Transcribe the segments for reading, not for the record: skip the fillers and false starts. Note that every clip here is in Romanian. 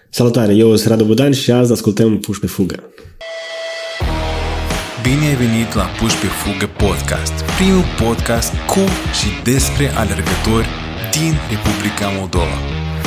Salutare, eu sunt Radu Budan și azi ascultăm Puși pe Fugă. Bine ai venit la Puși pe Fugă podcast, primul podcast cu și despre alergători din Republica Moldova.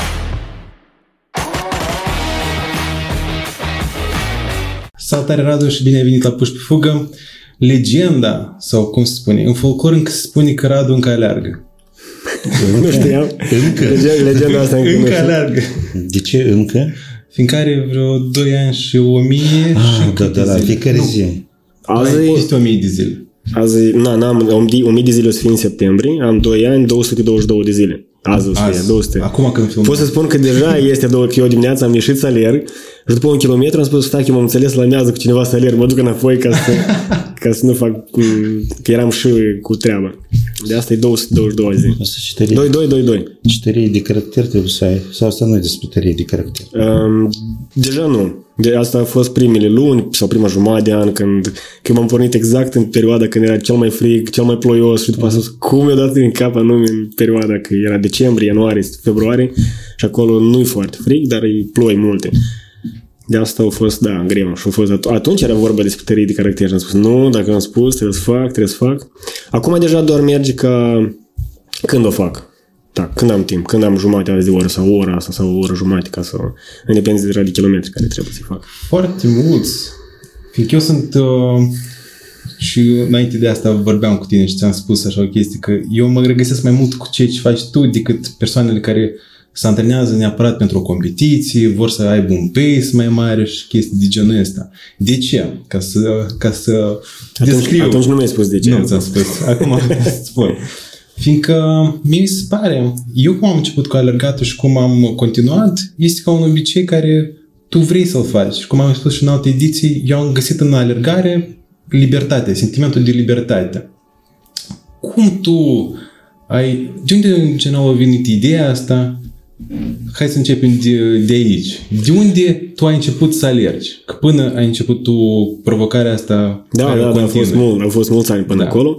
Salutare, Radu, și bine ai venit la Puși pe Fugă. Legenda, sau cum se spune, în folclor încă se spune că Radu încă aleargă. Nu știam. Încă. Legenda asta încă aleargă. De ce încă? Fiindcă are vreo 2 ani și 1000 și da, fiecare zi. Azi este 1000 de zile. Azi, n-am 1000 de zile o să fie în septembrie, am 2 ani, 222 de zile. Azi o să fie, 200. Acum când filmăm. Pot să spun că deja este că eu dimineața am ieșit să alerg și după 1 kilometru am spus, stai că m-am înțeles la mează cu cineva să alerg, mă duc înapoi ca să nu fac, că eram și cu treaba. De asta e 222 zi. Asta 2. Tărie de caracter trebuie să ai, sau asta nu e despre tărie de caracter? Deja nu. De asta a fost primele luni sau prima jumătate de an când m-am pornit exact în perioada când era cel mai frig, cel mai ploios și după asta cum mi-a dat în cap anume în perioada că era decembrie, ianuarie, februarie și acolo nu-i foarte frig, dar e ploi multe. De asta a fost, greu. Și a fost, atunci era vorba despre tărie de caracter și am spus, nu, dacă am spus, trebuie să fac. Acum deja doar merge ca când o fac. Da, când am timp, când am jumătate de oră sau o oră asta sau o oră jumătate ca să independent de kilometri care trebuie să-i fac. Foarte mulți. Fiindcă eu sunt și înainte de asta vorbeam cu tine și ți-am spus așa o chestie că eu mă regăsesc mai mult cu ceea ce faci tu decât persoanele care se antrenează neapărat pentru o competiție, vor să aibă un pace mai mare și chestii de genul ăsta. De ce? Ca să descriu. Atunci nu mi-ai spus de ce. Nu ți-am spus. Acum spun. Fiindcă mi se pare, eu cum am început cu alergatul și cum am continuat, este ca un obicei care tu vrei să-l faci. Și cum am spus și în alte ediții, eu am găsit în alergare libertate, sentimentul de libertate. Cum tu ai... De unde în general a venit ideea asta? Hai să începem de aici. De unde tu ai început să alergi? Că până ai început tu provocarea asta... Da, au fost mulți ani până acolo.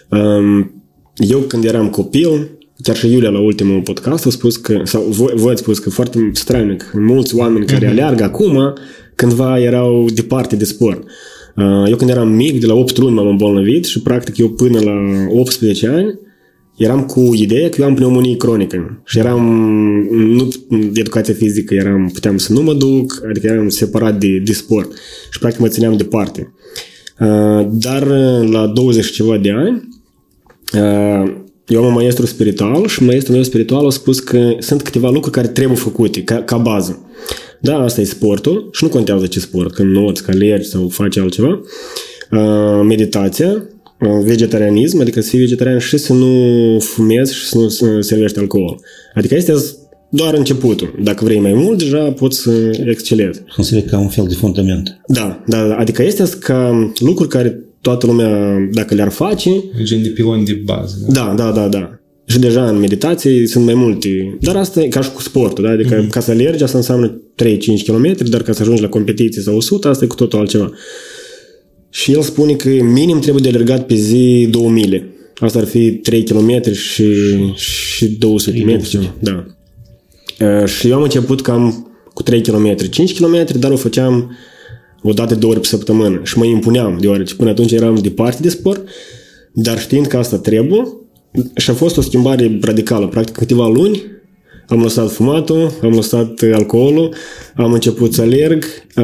Eu când eram copil, chiar și Iulia la ultimul podcast a spus că, sau voi ați spus că foarte stranic, mulți oameni care aleargă acum, cândva erau departe de sport. Eu când eram mic, de la 8 luni m-am îmbolnăvit și practic eu până la 18 ani eram cu ideea că eu am pneumonie cronică și eram, nu de educație fizică, puteam să nu mă duc, adică eram separat de sport și practic mă țineam departe. Dar la 20 și ceva de ani, eu am un maestru spiritual și maestrul meu spiritual a spus că sunt câteva lucruri care trebuie făcute ca bază. Da, asta e sportul și nu contează ce sport, când noți, că alergi sau faci altceva. Meditația, vegetarianism, adică să fii vegetarian și să nu fumezi și să nu servești alcool. Adică este doar începutul. Dacă vrei mai mult, deja poți să excelezi. Înțeleg ca un fel de fundament. Da, adică este ca lucruri care toată lumea, dacă le-ar face... Gen de pilon de bază. Da. Și deja în meditație sunt mai multe. Dar asta e ca și cu sportul, da? Adică ca să alergi, asta înseamnă 3-5 km, dar ca să ajungi la competiție sau 100, asta e cu totul altceva. Și el spune că minim trebuie de alergat pe zi 2 mile. Asta ar fi 3 km și 200 metri. Da. Și eu am început cam cu 3 km, 5 km, dar o făceam o dată 2 ori pe săptămână și mă impuneam, deoarece până atunci eram departe de sport, dar știind că asta trebuie, și a fost o schimbare radicală. Practic câteva luni am lăsat fumatul, am lăsat alcoolul, am început să alerg,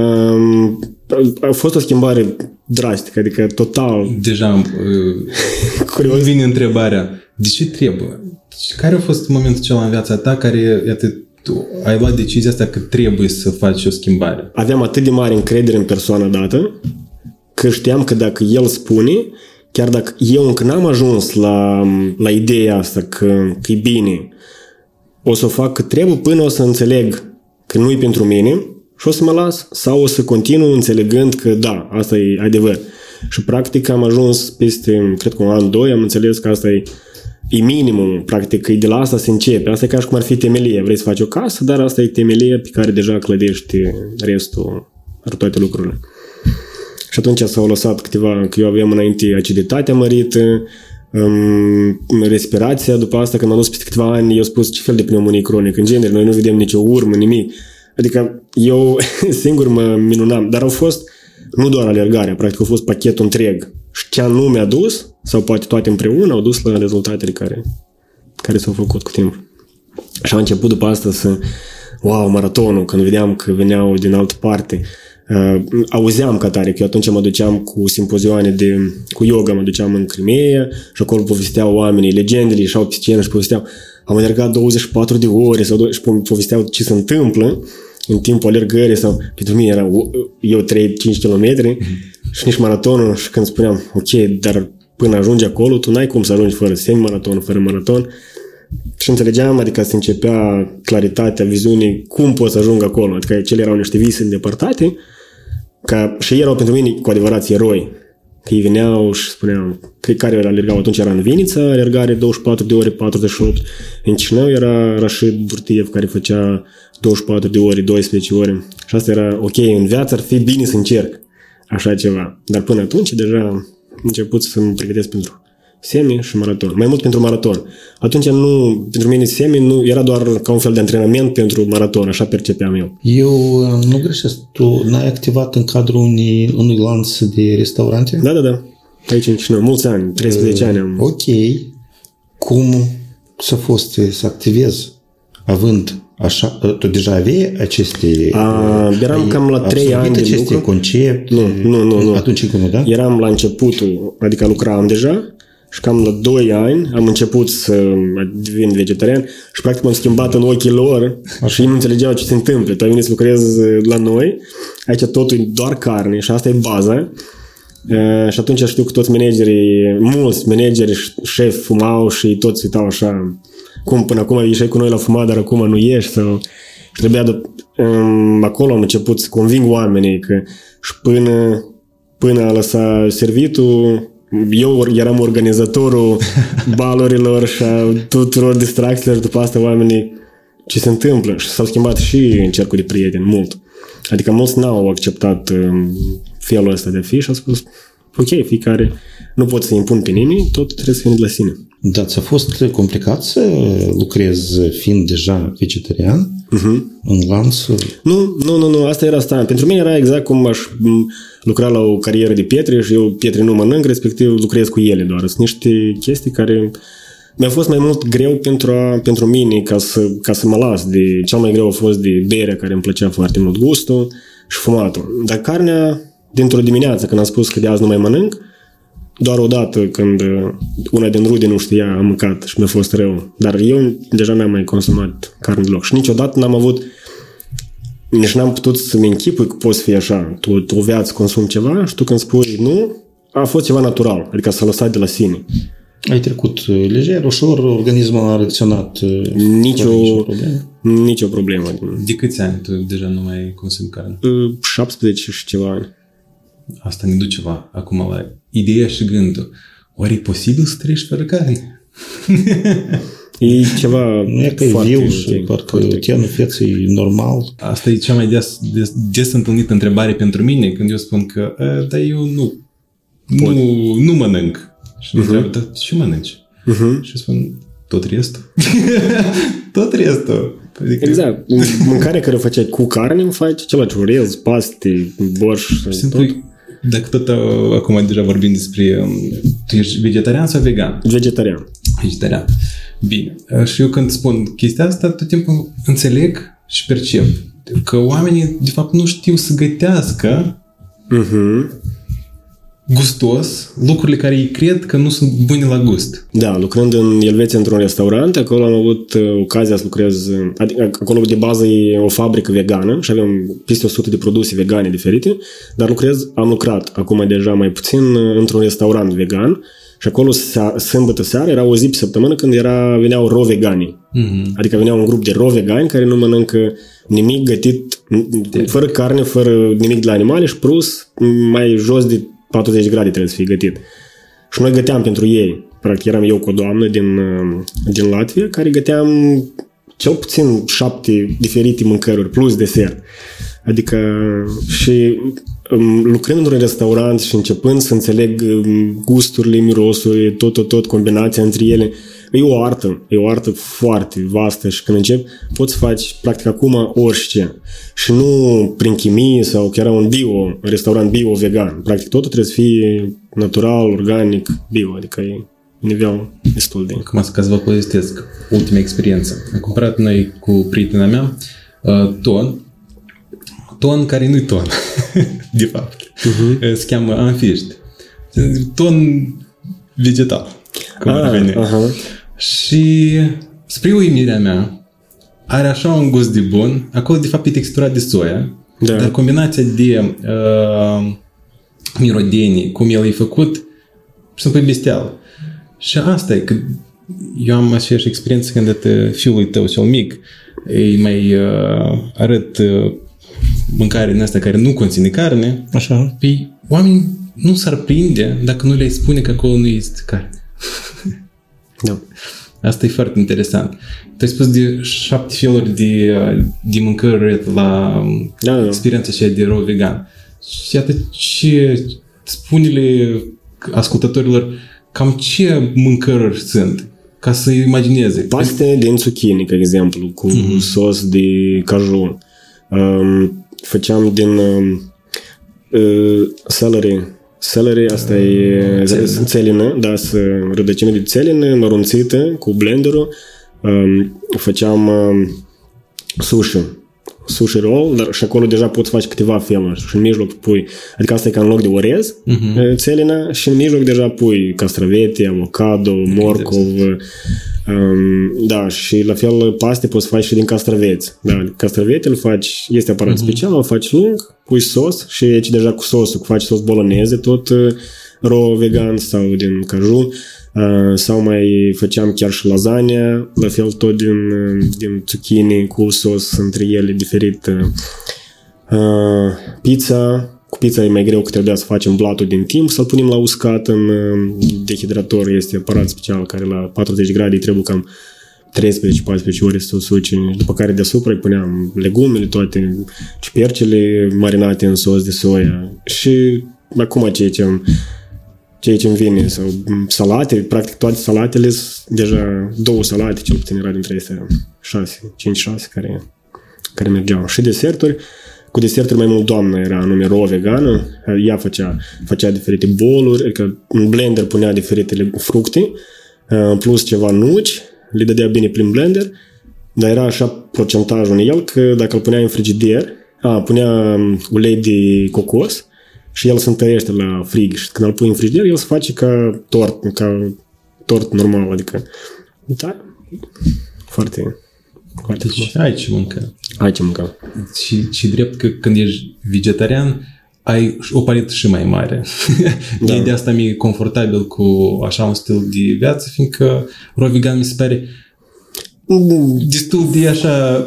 a fost o schimbare drastică, adică total... Deja curios vine întrebarea, de ce trebuie? Care a fost momentul cel în viața ta care, iată, tu ai luat decizia asta că trebuie să faci o schimbare? Aveam atât de mare încredere în persoana dată că știam că dacă el spune, chiar dacă eu încă n-am ajuns la ideea asta că e bine, o să o fac cât trebuie până o să înțeleg că nu e pentru mine și o să mă las sau o să continu înțelegând că da, asta e adevăr. Și practic am ajuns peste, cred că un an, 2, am înțeles că asta e minimum, practic, e de la asta se începe. Asta e ca și cum ar fi temelie. Vrei să faci o casă, dar asta e temelie pe care deja clădești restul, toate lucrurile. Și atunci s-au lăsat câteva, că eu aveam înainte aciditatea mărită, respirația, după asta când am dus peste câteva ani, eu spus ce fel de pneumonie cronică. În genere, noi nu vedem nicio urmă, nimic. Adică eu singur mă minunam, dar au fost nu doar alergarea, practic a fost pachetul întreg. Și ce anume a dus, sau poate toate împreună, au dus la rezultatele care s-au făcut cu timp. Și a început după asta wow, maratonul, când vedeam că veneau din altă parte. Auzeam ca tare, că eu atunci mă duceam cu simpozioane cu yoga, mă duceam în Crimea și acolo povesteau oamenii, legendele, ieșeau pe scenă și povesteau, am alergat 24 de ore și povesteau ce se întâmplă în timpul alergării sau pentru mine era eu 3-5 km și nici maratonul și când spuneam, ok, dar până ajungi acolo, tu n-ai cum să ajungi fără semi-maraton, fără maraton. Și înțelegeam, adică se începea claritatea viziunii, cum pot să ajung acolo. Adică cele erau niște vise îndepărtate, și ei erau pentru mine cu adevărat eroi. Că ei veneau și spuneau, care alergau atunci era în Vinița, alergare 24 de ore, 48. În Chișinău era Rashid Burtiev, care făcea 24 de ore, 12 ore. Și asta era, ok, în viață ar fi bine să încerc așa ceva. Dar până atunci deja am început să mă pregătesc pentru semi și maraton. Mai mult pentru maraton. Atunci pentru mine semi nu era doar ca un fel de antrenament pentru maraton, așa percepeam eu. Eu nu greșesc, tu n-ai activat în cadrul unui lanț de restaurante? Da. Aici în Chișinău, mulți ani, 13 ani am. Ok. Cum s-a fost să activezi având așa, tu deja aveai aceste... Eram cam la 3 ani de lucru. Concept? Nu. Atunci cum, da? Eram la începutul, adică lucram deja și cam la 2 ani am început să devin vegetarian și practic m-am schimbat în ochii lor și ei nu înțelegeau ce se întâmplă. Tu ai venit să lucrezi la noi, aici totul e doar carne și asta e baza. Și atunci știu că toți mulți manageri, șefi fumau și toți uitau așa cum până acum ieșai cu noi la fumat, dar acum nu ieși sau... Și trebuia acolo am început să conving oamenii că și până a lăsa servitul eu eram organizatorul balurilor și a tuturor distracțiilor, după asta oamenii ce se întâmplă și s-au schimbat și în cercul de prieteni mult. Adică mulți n-au acceptat felul ăsta de a fi și au spus ok, fiecare nu pot să impun pe nimeni, tot trebuie să vină de la sine. Da, ți-a fost complicat să lucrezi fiind deja vegetarian în lanțul? Nu, asta era asta. Pentru mine era exact cum aș lucra la o carieră de pietre și eu pietre nu mănânc, respectiv lucrez cu ele doar. Sunt niște chestii care mi-a fost mai mult greu pentru mine ca să mă las. Cel mai greu a fost de berea, care îmi plăcea foarte mult gustul și fumatul. Dar carnea, dintr-o dimineață, când am spus că de azi nu mai mănânc, doar odată când una din rude nu știa, am mâncat și mi-a fost rău. Dar eu deja n-am mai consumat carne deloc. Și niciodată nici n-am putut să-mi închipui că poți fi așa. Tu o viață consumi ceva și tu când spui nu, a fost ceva natural. Adică s-a lăsat de la sine. Ai trecut lejer, ușor, organismul a reacționat. Nicio problemă. De câți ani tu deja nu mai consumi carne? 17 și ceva ani. Asta ne duce acum la ideea și gândul. Oare e posibil să trăiești fără carne? E ceva nu e că e viu și parcă tianul feței e normal. Asta e cea mai des întâlnită întrebare pentru mine când eu spun că dar eu nu mănânc. Și întreabă, dar ce mănânci? Și spun, tot restul. Tot restul. Adică... Exact. Mâncarea care o făceai cu carne, îmi faci același orez, paste, borș. Simplu, dacă tot acum deja vorbim despre... Tu ești vegetarian sau vegan? Vegetarian. Bine. Și eu când spun chestia asta, tot timpul înțeleg și percep că oamenii, de fapt, nu știu să gătească gustos lucrurile care ei cred că nu sunt bune la gust. Da, lucrând în Elveția într-un restaurant, acolo am avut ocazia să lucrez, adică acolo de bază e o fabrică vegană și avem peste 100 de produse vegane diferite, dar am lucrat acum deja mai puțin într-un restaurant vegan și acolo sâmbătă seara era o zi pe săptămână când veneau raw vegani. Adică venea un grup de raw vegani care nu mănâncă nimic gătit, fără carne, fără nimic de la animale și plus mai jos de 40 grade trebuie să fie gătit. Și noi găteam pentru ei. Practic eram eu cu o doamnă din Latvia care găteam cel puțin 7 diferite mâncăruri plus desert. Adică și lucrând într-un restaurant și începând să înțeleg gusturile, mirosurile, tot, combinația între ele, e o artă foarte vastă și când începi, poți să faci practic acum orice. Și nu prin chimie sau chiar un restaurant bio-vegan. Practic totul trebuie să fie natural, organic, bio, adică e nivel destul de... Acum ca să vă povestesc ultima experiență. Am cumpărat noi cu prietena mea ton care nu-i ton, de fapt. Se cheamă Anfiști. Ton vegetal. Și spre uimirea mea are așa un gust de bun. Acolo de fapt e texturat de soia, dar combinația de mirodenii, cum el e făcut, sunt pe bestial. Și asta e că eu am aceeași experiență când fiului tău cel mic îi mai arăt mâncare din asta care nu conține carne. Așa. Păi oamenii nu s-ar prinde dacă nu le spune că acolo nu este carne. Da. Asta e foarte interesant. Tu ai spus de 7 feluri de mâncări la experiența aceea de raw vegan. Și iată ce spune-le ascultătorilor cam ce mâncăruri sunt, ca să imagineze. Paste din zucchini, ca exemplu, cu sos de caju. Făceam din celery, asta e țelină, da, rădăcină de țelină, mărunțită, cu blenderul. Făceam sushi roll, dar și acolo deja poți face câteva feluri și în mijloc pui, adică asta e ca în loc de orez, țelină, și în mijloc deja pui castravete, avocado, morcov, da, și la fel paste poți face și din castraveți. Da, castravete îl faci, este aparat special, îl faci lung, pui sos și aici deja cu sosul, faci sos boloneze, tot raw vegan sau din caju. Sau mai făceam chiar și lasagna, la fel tot din zucchini cu sos între ele diferit. Pizza, cu pizza e mai greu că trebuia să facem blatul din timp, să-l punem la uscat în dehidrator, este aparat special care la 40 grade trebuie cam 13-14 ore să o suci, după care deasupra îi puneam legumele toate, ciupercele marinate în sos de soia și acum ceea ce îmi vine, sau salate, practic toate salatele, deja 2 salate, cel puțin era dintre astea 5-6 care mergeau. Și deserturi, cu deserturi mai mult doamna era anume raw vegană, ea făcea diferite boluri, adică în blender punea diferite fructe, plus ceva nuci, le dădea bine prin blender, dar era așa procentajul în el că dacă îl punea în frigider, punea ulei de cocos, și el se întărește la frig și când îl pui în frigider, el se face ca tort normal, adică da, foarte deci ai ce mânca. Și drept că când ești vegetarian ai o paletă și mai mare. Da. De asta mi-e confortabil cu așa un stil de viață, fiindcă raw vegan mi se pare destul de așa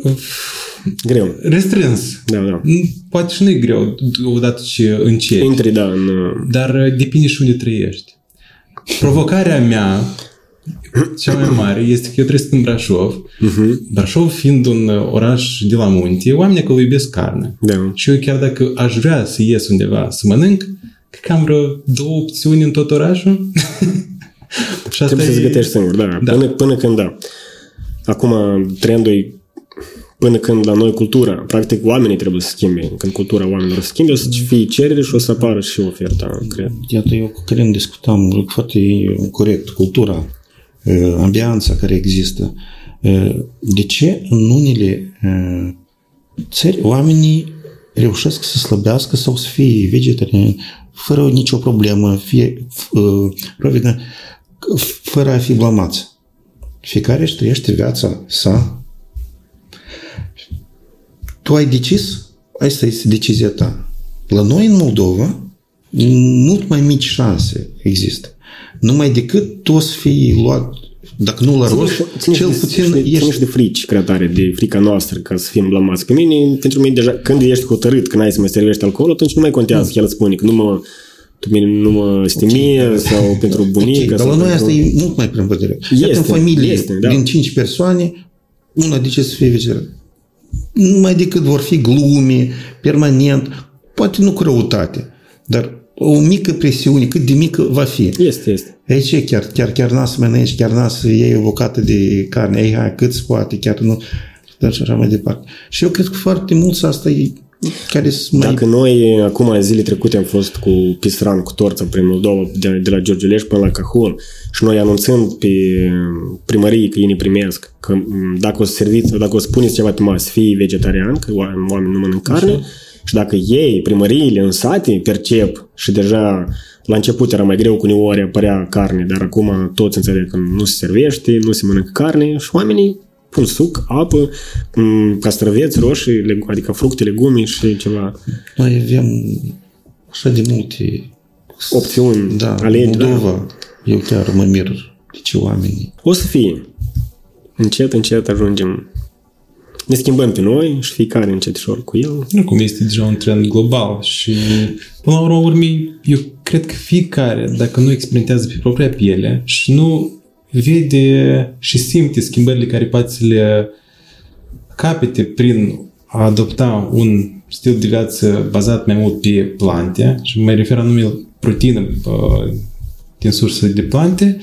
greu. Restrâns. Da. Poate și nu e greu odată ce începi. Intri, da. Dar depinde și unde trăiești. Provocarea mea cea mai mare este că eu trăiesc în Brașov. Brașov fiind un oraș de la munte, oamenii acolo iubesc carne. Da. Și eu chiar dacă aș vrea să ies undeva să mănânc, cred că am vreo 2 opțiuni în tot orașul. Și trebuie să-ți gătești singur, da. Până când, da. Acum trendul e până când la noi cultura, practic oamenii trebuie să schimbe. Când cultura oamenilor se schimbe, o să fie cerere și o să apară și oferta, cred. Iată, eu cu Călin discutam foarte corect cultura, ambianța care există. De ce în unele țări oamenii reușesc să slăbească sau să fie vegetariani fără nicio problemă, fără a fi blamați? Fiecare își trăiește viața sa. Tu ai decis, asta este decizia ta. La noi în Moldova mult mai mici șanse există. Numai decât tu o să fii luat, dacă nu la rost, cel puțin ești de frici, creatare, de frica noastră, ca să fim blamați. Pentru mine deja, când ești hotărât, când ai să mai servești alcool, atunci nu mai contează. El îți spune că nu mă stimie sau pentru bunica. Dar la noi asta e mult mai prin vedere. Iată în familie, din 5 persoane, una de să fie vegetarian. Numai decât vor fi glume, permanent, poate nu cu răutate, dar o mică presiune, cât de mică va fi. Este. Aici chiar n-a să mănânci, chiar n-a să iei o bucată de carne, ei, hai, cât se poate, chiar nu, dar și așa mai departe. Și eu cred că foarte mulți asta e care sunt mai... Dacă noi, acum zile trecute, am fost cu pisran, cu torță prin Moldova, de la Giurgiulești până la Cahul, și noi anunțând pe primărie că ei ne primesc, că dacă o să puneți ceva pe masă, fii vegetarian, că oamenii nu mănânc carne, și dacă ei, primăriile în sate, percep și deja la început era mai greu, cu uneori apărea carne, dar acum toți înțeleg că nu se servește, nu se mănâncă carne și oamenii pun suc, apă, castraveți, roșii, adică fructe, legume și ceva. Noi avem așa de multe opțiuni, alegi. Moldova, eu chiar mă mir de ce oamenii. O să fie. Încet ajungem. Ne schimbăm pe noi și fiecare încetișor cu el. Nu, cum este deja un trend global și până la urmă, eu cred că fiecare, dacă nu experimentează pe propria piele și nu vede și simte schimbările care poate să le capete prin a adopta un stil de viață bazat mai mult pe plante, și mă refer anume proteină din surse de plante,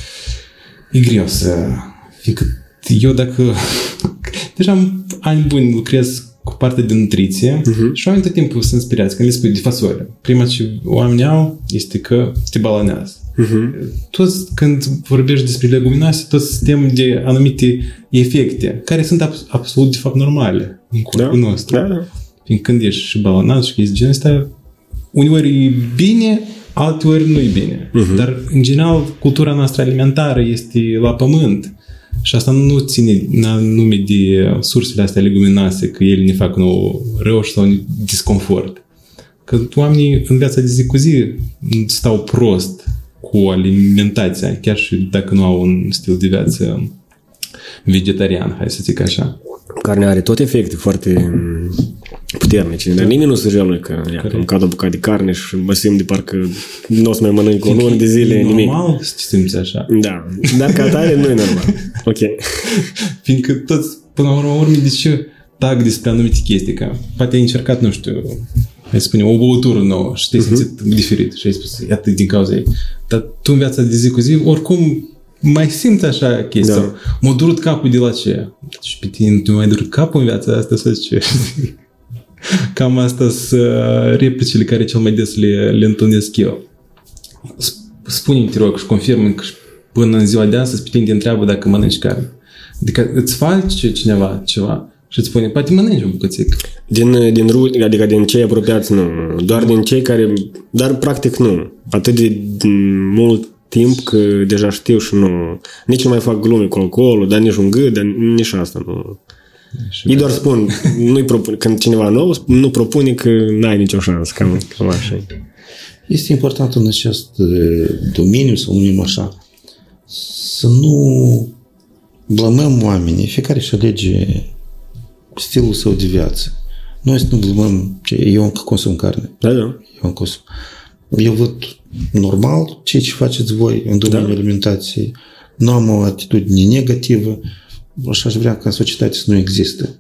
e greu să fie că eu dacă deja am ani buni lucrez cu partea de nutriție și oamenii tot timpul sunt speriați când le spui de fasole. Prima ce oamenii au este că te balonează. Toți, când vorbești despre leguminoase, toți tem de anumite efecte, care sunt absolut, de fapt, normale în corpul nostru. Da. Fiindcă când ești și balonat și chestii genul ăsta, uneori e bine, alteori nu e bine. Dar, în general, cultura noastră alimentară este la pământ. Și asta nu ține nume de sursele astea leguminoase, că ele ne fac nou rău sau un disconfort. Că oamenii în viața de zi cu zi stau prost cu alimentația, chiar și dacă nu au un stil de viață vegetarian, hai să zic așa. Carnea are tot efecte foarte puternice, dar nimeni nu se jelă că îmi cad o bucată de carne și mă simt de parcă nu o să mai mănânc o lună de zile nimic. Normal să te simți așa. Da, dar ca atare nu e normal. Ok. Fiindcă toți, până la urmă, de ce tag despre anumite chestii, că poate ai încercat, nu știu, hai să spunem, o băutură nouă și te-ai simțit diferit și ai spus, iată, din cauza ei. Dar tu în viața de zi cu zi, oricum mai simți așa chestia. Da. M-a durut capul de la ce? Și pe tine nu mai durut capul în viața asta să ce? Cam asta sunt replicile care cel mai des le întâlnesc eu. Spune-mi, te rog, și confirmă că până în ziua de astăzi pe tine te întreabă dacă mănânci carne. Adică îți face cineva ceva și îți spune, poate mănânci un bucățic. Adică din cei apropiați nu. Doar din cei care... Dar practic nu. Atât de mult timp că deja știu și nu... Nici nu mai fac glume cu alcoolul, dar nici un gât, dar nici asta nu... Ei doar spun, nu-i propun, când cineva nou nu propune că n-ai nicio șansă, cam așa. Este important în acest domeniu, să numim așa, să nu blămăm oamenii, fiecare își alege stilul său de viață. Noi să nu blămăm, eu încă consum carne. Da. Eu văd normal ce faceți voi în domeniul alimentației. Nu am o atitudine negativă, așa aș vrea ca în societate să nu există.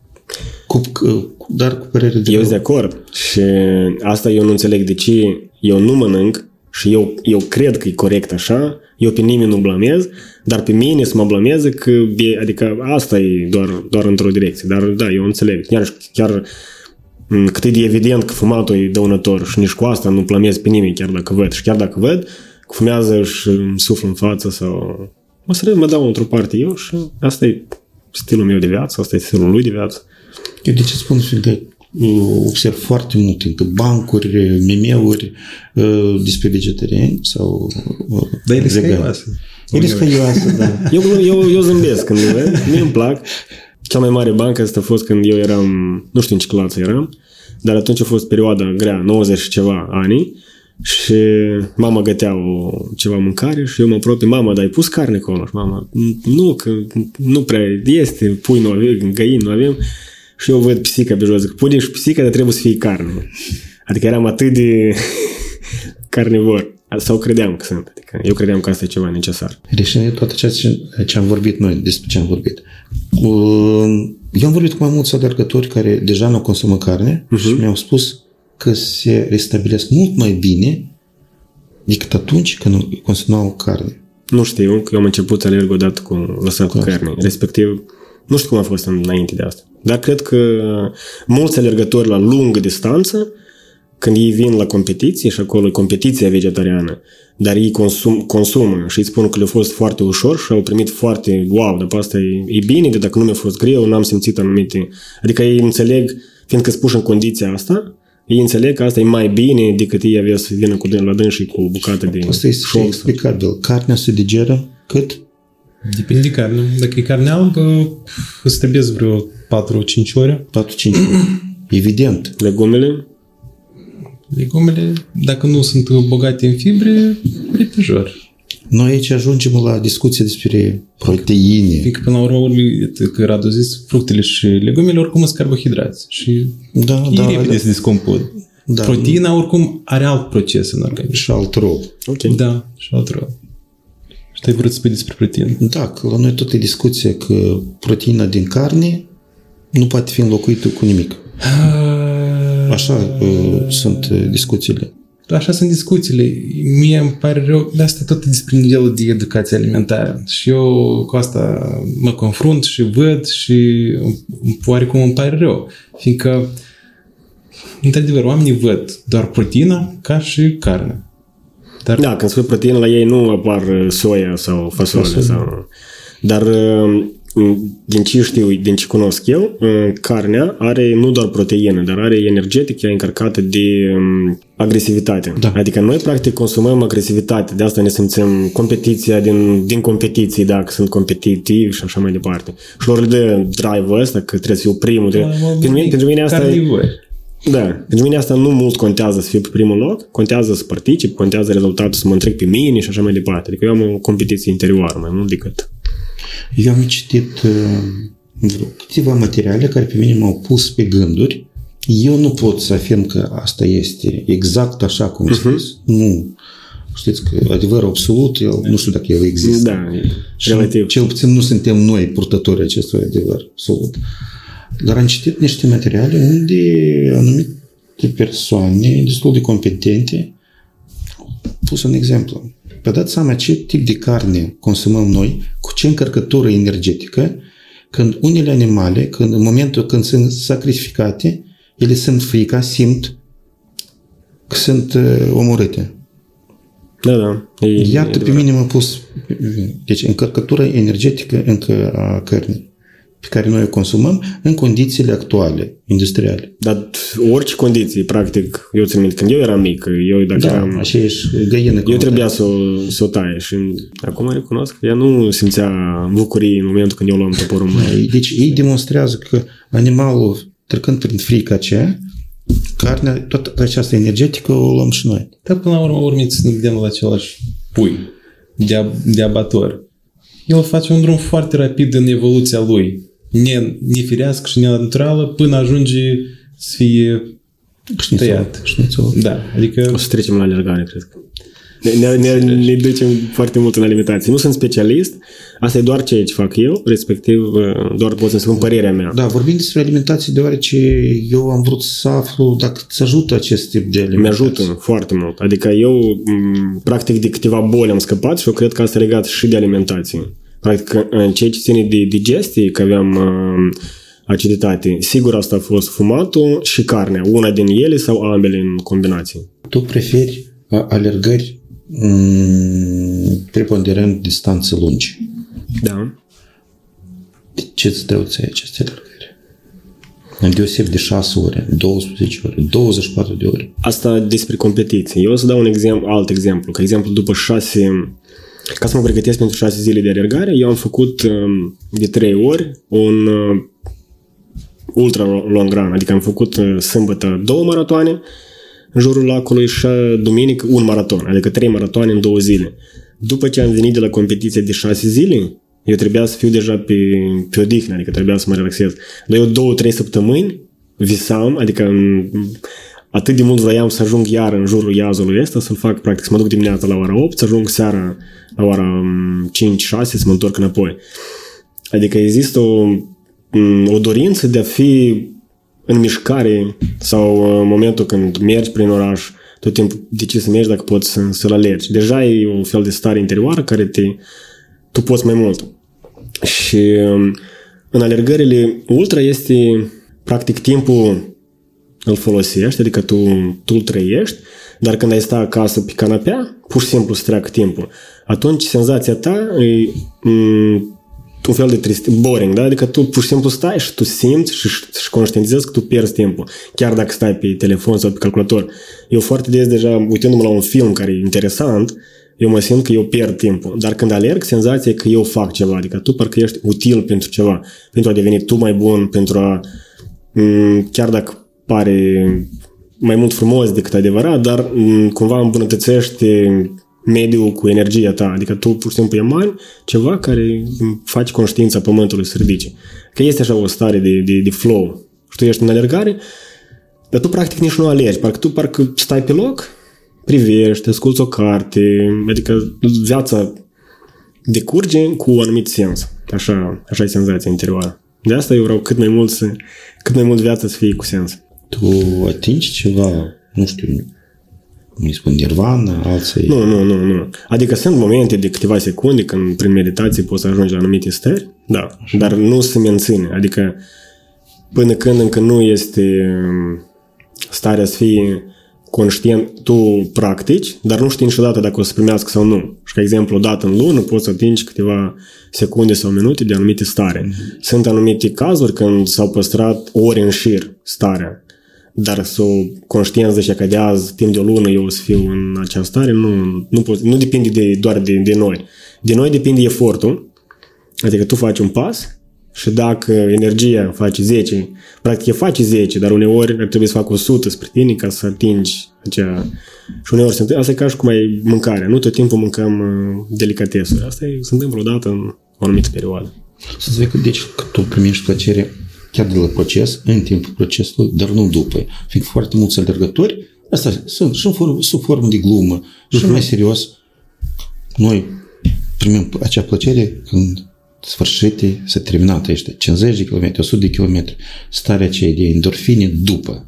Dar cu părere de... Eu sunt de acord și asta eu nu înțeleg de ce eu nu mănânc și eu cred că e corect așa, eu pe nimeni nu blamez, dar pe mine să mă blameze că, adică asta e doar într-o direcție, dar da, eu înțeleg. Chiar cât e de evident că fumatul e dăunător și nici cu asta nu blamez pe nimeni chiar dacă văd. Și chiar dacă văd că fumează și suflă în față sau... mă dau într-o parte eu și asta e stilul meu de viață, asta e stilul lui de viață. Eu de ce spun, fiindcă observ foarte mult încă bancuri, meme-uri despre vegetariani sau dar ele scăioase. Ele scăioase, da. Eu zâmbesc când le văd, mie îmi plac. Cea mai mare bancă asta a fost când eu eram, nu știu în ce clasă eram, dar atunci a fost perioada grea, 90 și ceva ani, și mama gătea ceva mâncare și eu mă apropii, mama, dar ai pus carne acolo? Și mama, nu, că nu prea este, pui nu avem, găini nu avem. Și eu văd pisica pe jos, zic, pune și pisica, dar trebuie să fie carne. Adică eram atât de carnivor. Sau credeam că sunt. Adică eu credeam că asta e ceva necesar. Deci tot ce am vorbit noi, despre ce am vorbit. Eu am vorbit cu mai mulți alergători care deja nu consumă carne și mi-au spus că se restabilesc mult mai bine decât atunci când consumau carne. Nu știu, că eu am început să alerg odată cu lăsatul carne. Respectiv, nu știu cum a fost înainte de asta. Dar cred că mulți alergători la lungă distanță, când ei vin la competiție, și acolo e competiția vegetariană, dar ei consumă și îi spun că le-a fost foarte ușor și au primit foarte, wow, dar pe asta e bine, de dacă nu mi-a fost greu, n-am simțit anumite... Adică ei înțeleg, fiindcă spus în condiția asta, ei înțeleg că asta e mai bine decât ei avea să vină la dânsii cu o bucată de asta este explicabil. Carnea se digeră cât? Depinde de carne. Dacă e carne albă, îți trebuie vreo 4-5 ore. 4-5 ore. Evident. Legumele, dacă nu sunt bogate în fibre, repejor. Noi aici ajungem la discuție despre proteine. Fiindcă până la urmă, că Radu zis, fructele și legumele oricum sunt carbohidrați și ei repede se descompun. Da. Proteina oricum are alt proces în organism. Și alt rol. Okay. Da, și alt rol. Și ai vrut să spui despre proteină. Da, că la noi tot e discuție că proteina din carne nu poate fi înlocuită cu nimic. Așa sunt discuțiile. Așa sunt discuțiile. Mie îmi pare rău, de asta tot despre nivelul de educație alimentară. Și eu cu asta mă confrunt și văd și oarecum îmi pare rău. Fiindcă, într-adevăr, oamenii văd doar proteina ca și carne. Dar... Da, când spui proteină, la ei nu apar soia sau fasole. Sau... Dar din ce știu, din ce cunosc eu, carnea are nu doar proteină, dar are energetic, ea e încărcată de agresivitate. Da. Adică noi practic consumăm agresivitate, de asta ne simțim competiția din competiții, dacă sunt competitivi și așa mai departe. Și lor le dă drive-ul ăsta, că trebuie să fiu primul. Pentru mine asta Da, pentru mine asta nu mult contează să fiu pe primul loc, contează să particip, contează rezultatul să mă întrec pe mine și așa mai departe. Adică eu am o competiție interioară mai mult decât... Eu am citit câteva materiale care pe mine m-au pus pe gânduri. Eu nu pot să afirm că asta este exact așa cum e spus. Nu. Știți că adevărul absolut, nu știu dacă el există. Da, relativ. Cel puțin nu suntem noi purtători acestui adevăr absolut. Dar am citit niște materiale unde anumite persoane destul de competente pus un exemplu. Vă dați seama ce tip de carne consumăm noi, cu ce încărcătură energetică, când unele animale, în momentul când sunt sacrificate, ele simt frica, simt că sunt omorâte. Da. Iată pe mine m-a pus... Deci încărcătura energetică încă a cărnii pe care noi o consumăm în condițiile actuale, industriale. Dar orice condiții, practic, eu țin minte, când eu eram mic, eram... așa ești găină. Eu trebuia să o taie și acum recunosc că ea nu simțea bucurie în momentul când eu luam toporul meu. Deci ei demonstrează că animalul, trecând prin frica aceea, carnea, toată această energetică o luăm și noi. Dar până la urmă să ne gândim la același pui de abator. El face un drum foarte rapid în evoluția lui, nefirească și nenaturală, până ajunge să fie tăiat. Da, adică... O să trecem la alergare, cred că. Ne ducem foarte mult în alimentație. Nu sunt specialist, asta e doar ceea ce fac eu, respectiv doar pot să spun părerea mea. Da, vorbim despre alimentație deoarece eu am vrut să aflu dacă îți ajută acest tip de alimentație. Mi-ajută foarte mult. Adică eu, practic, de câteva boli am scăpat și eu cred că asta e legat și de alimentație. Practic, în ceea ce ține de digestie, că aveam aciditate, sigur asta a fost fumatul și carnea, una din ele sau ambele în combinație. Tu preferi alergări preponderent distanțe lungi. Da. De ce îți dă ție aceste alergări? Îndeoseb de 6 ore, 12 ore, 24 de ore. Asta despre competiție. Eu o să dau un alt exemplu. Ca exemplu, după 6... Ca să mă pregătesc pentru 6 zile de alergare, eu am făcut de 3 ori un ultra long run. Adică am făcut sâmbătă 2 maratoane în jurul lacului și duminică un maraton. Adică 3 maratoane în 2 zile. După ce am venit de la competiție de 6 zile, eu trebuia să fiu deja pe odihnă, adică trebuia să mă relaxez. Dar eu 2-3 săptămâni visam, adică atât de mult vroiam să ajung iar în jurul iazului ăsta, să-l fac, practic, să mă duc dimineața la ora 8, să ajung seara la ora 5-6, să mă întorc înapoi. Adică există o dorință de a fi în mișcare sau în momentul când mergi prin oraș, tot timpul decizi să mergi dacă poți să-l alergi. Deja e un fel de stare interioară care tu poți mai mult. Și în alergările ultra este practic timpul îl folosești, adică tu îl trăiești, dar când ai sta acasă pe canapea, pur și simplu să treacă timpul. Atunci senzația ta e un fel de trist, boring, da? Adică tu pur și simplu stai și tu simți și conștientizezi că tu pierzi timpul, chiar dacă stai pe telefon sau pe calculator. Eu foarte des deja, uitându-mă la un film care e interesant, eu mă simt că eu pierd timpul. Dar când alerg, senzația e că eu fac ceva, adică tu parcă ești util pentru ceva, pentru a deveni tu mai bun, pentru a, chiar dacă pare mai mult frumos decât adevărat, dar cumva îmbunătățește mediul cu energia ta. Adică tu pur și simplu emani ceva care faci conștiința pământului să ridice. Că este așa o stare de flow. Și tu ești în alergare, dar tu practic nici nu alergi. Parcă stai pe loc, privești, asculți o carte, adică viața decurge cu un anumit sens. Așa e senzația interioară. De asta eu vreau cât mai mult viața să fie cu sens. Tu atingi ceva, nu știu, îi spun nirvana, alții... Nu. Adică sunt momente de câteva secunde când prin meditație poți să ajungi la anumite stări, da, așa. Dar nu se menține. Adică până când încă nu este starea să fie conștient, tu practici, dar nu știi niciodată dacă o să primească sau nu. Și, ca exemplu, o dată în lună poți să atingi câteva secunde sau minute de anumite stare. Sunt anumite cazuri când s-au păstrat ori în șir starea, dar să o conștiență și că de azi, timp de o lună, eu o să fiu în această stare, nu depinde doar de noi. De noi depinde efortul, adică tu faci un pas și dacă energia face 10, practic e face 10, dar uneori ar trebui să facă 100 spre tine ca să atingi acea... Și uneori se întâmplă, asta e ca și cum ai mâncarea, nu tot timpul mâncăm delicatesuri. Asta se întâmplă odată în o anumită perioadă. Să-ți vezi că deci că tu primești plăcere chiar de la proces, în timpul procesului, dar nu după. Fiindcă foarte mulți alergători, asta sunt și sub formă de glumă, și mai serios, noi primim acea plăcere când sfârșite, s-a terminat ăștia 50 de km, 100 de km, starea aceea de endorfine după.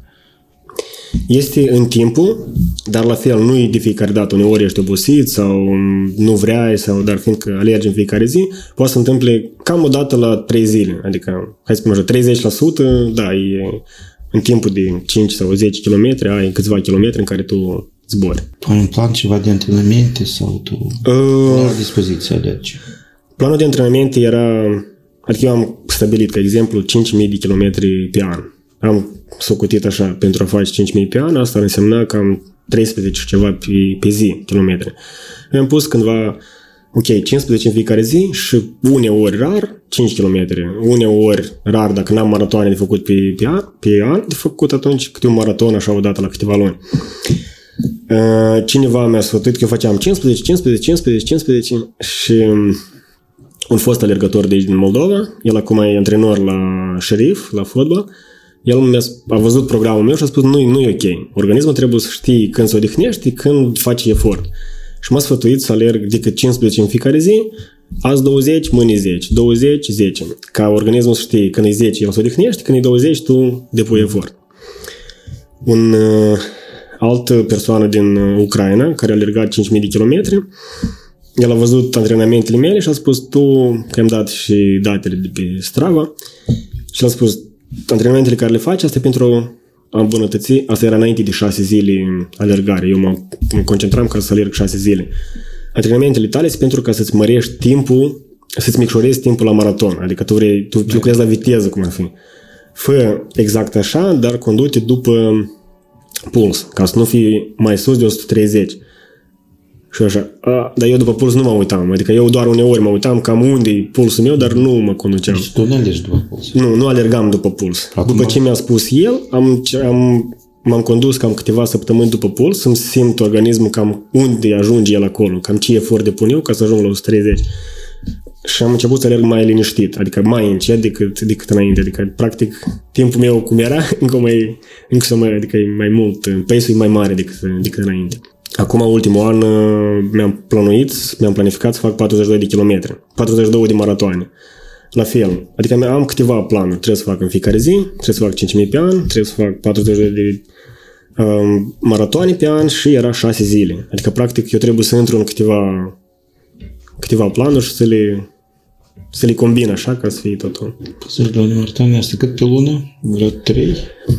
Este în timpul, dar la fel nu e de fiecare dată. Uneori ești obosit sau nu vrei, dar fiindcă alergi în fiecare zi, poate să întâmple cam o dată la 3 zile. Adică, hai să spunem așa, 30%, da, e în timpul de 5 sau 10 km, ai câțiva kilometri în care tu zbori. Tu ai un plan ceva de antrenamente sau tu la dispoziție alergi? Planul de antrenamente era, adică eu am stabilit, ca exemplu, 5.000 de kilometri pe an. Am socotit așa, pentru a face 5.000 pe an, asta ar însemna cam 13 ceva pe zi, kilometri. Am pus cândva, 15 în fiecare zi și uneori rar, 5 km. Uneori rar, dacă n-am maratoane de făcut pe an, de făcut atunci câte un maraton așa odată la câteva luni. Cineva mi-a sfătuit că eu făceam 15 și un fost alergător de aici din Moldova, el acum e antrenor la Sheriff, la fotbal, el a văzut programul meu și a spus nu e ok. Organismul trebuie să știi când se odihnește, când face efort. Și m-a sfătuit să alerg decât 15 în fiecare zi, azi 20, mâine 10, 20, 10. Ca organismul să știe când e 10 el se odihnește, când e 20 tu depui efort. Un altă persoană din Ucraina, care a alergat 5.000 de kilometri, el a văzut antrenamentele mele și a spus că am dat și datele de pe Strava și a spus antrenamentele care le faci, asta e pentru a îmbunătăți, asta era înainte de 6 zile alergare, eu mă concentram ca să alerg 6 zile. Antrenamentele tale sunt pentru ca să-ți mărești timpul, să-ți micșorezi timpul la maraton, adică tu lucrezi la viteză, cum ar fi. Fă exact așa, dar condu-te după puls, ca să nu fie mai sus de 130. Și așa, dar eu după puls nu mă uitam, adică eu doar uneori mă uitam cam unde e pulsul meu, dar nu mă conduceam. Deci tu nu alergi după puls? Nu alergam după puls. Acum... După ce mi-a spus el, m-am condus cam câteva săptămâni după puls, să-mi simt organismul cam unde ajunge el acolo, cam ce efort depun eu ca să ajung la 130. Și am început să alerg mai liniștit, adică mai încet decât înainte, adică practic timpul meu cum era, adică e mai mult, pace-ul e mai mare decât înainte. Acum, ultimul an, mi-am planificat să fac 42 de kilometri, 42 de maratoane. la fel. Adică am câteva planuri. Trebuie să fac în fiecare zi, trebuie să fac 5.000 pe an, trebuie să fac 40 de maratoane pe an și era 6 zile. Adică, practic, eu trebuie să intru în câteva planuri și să le combin așa ca să fie totul. Zilele unui maratoane asta cât pe lună? Vreo 3?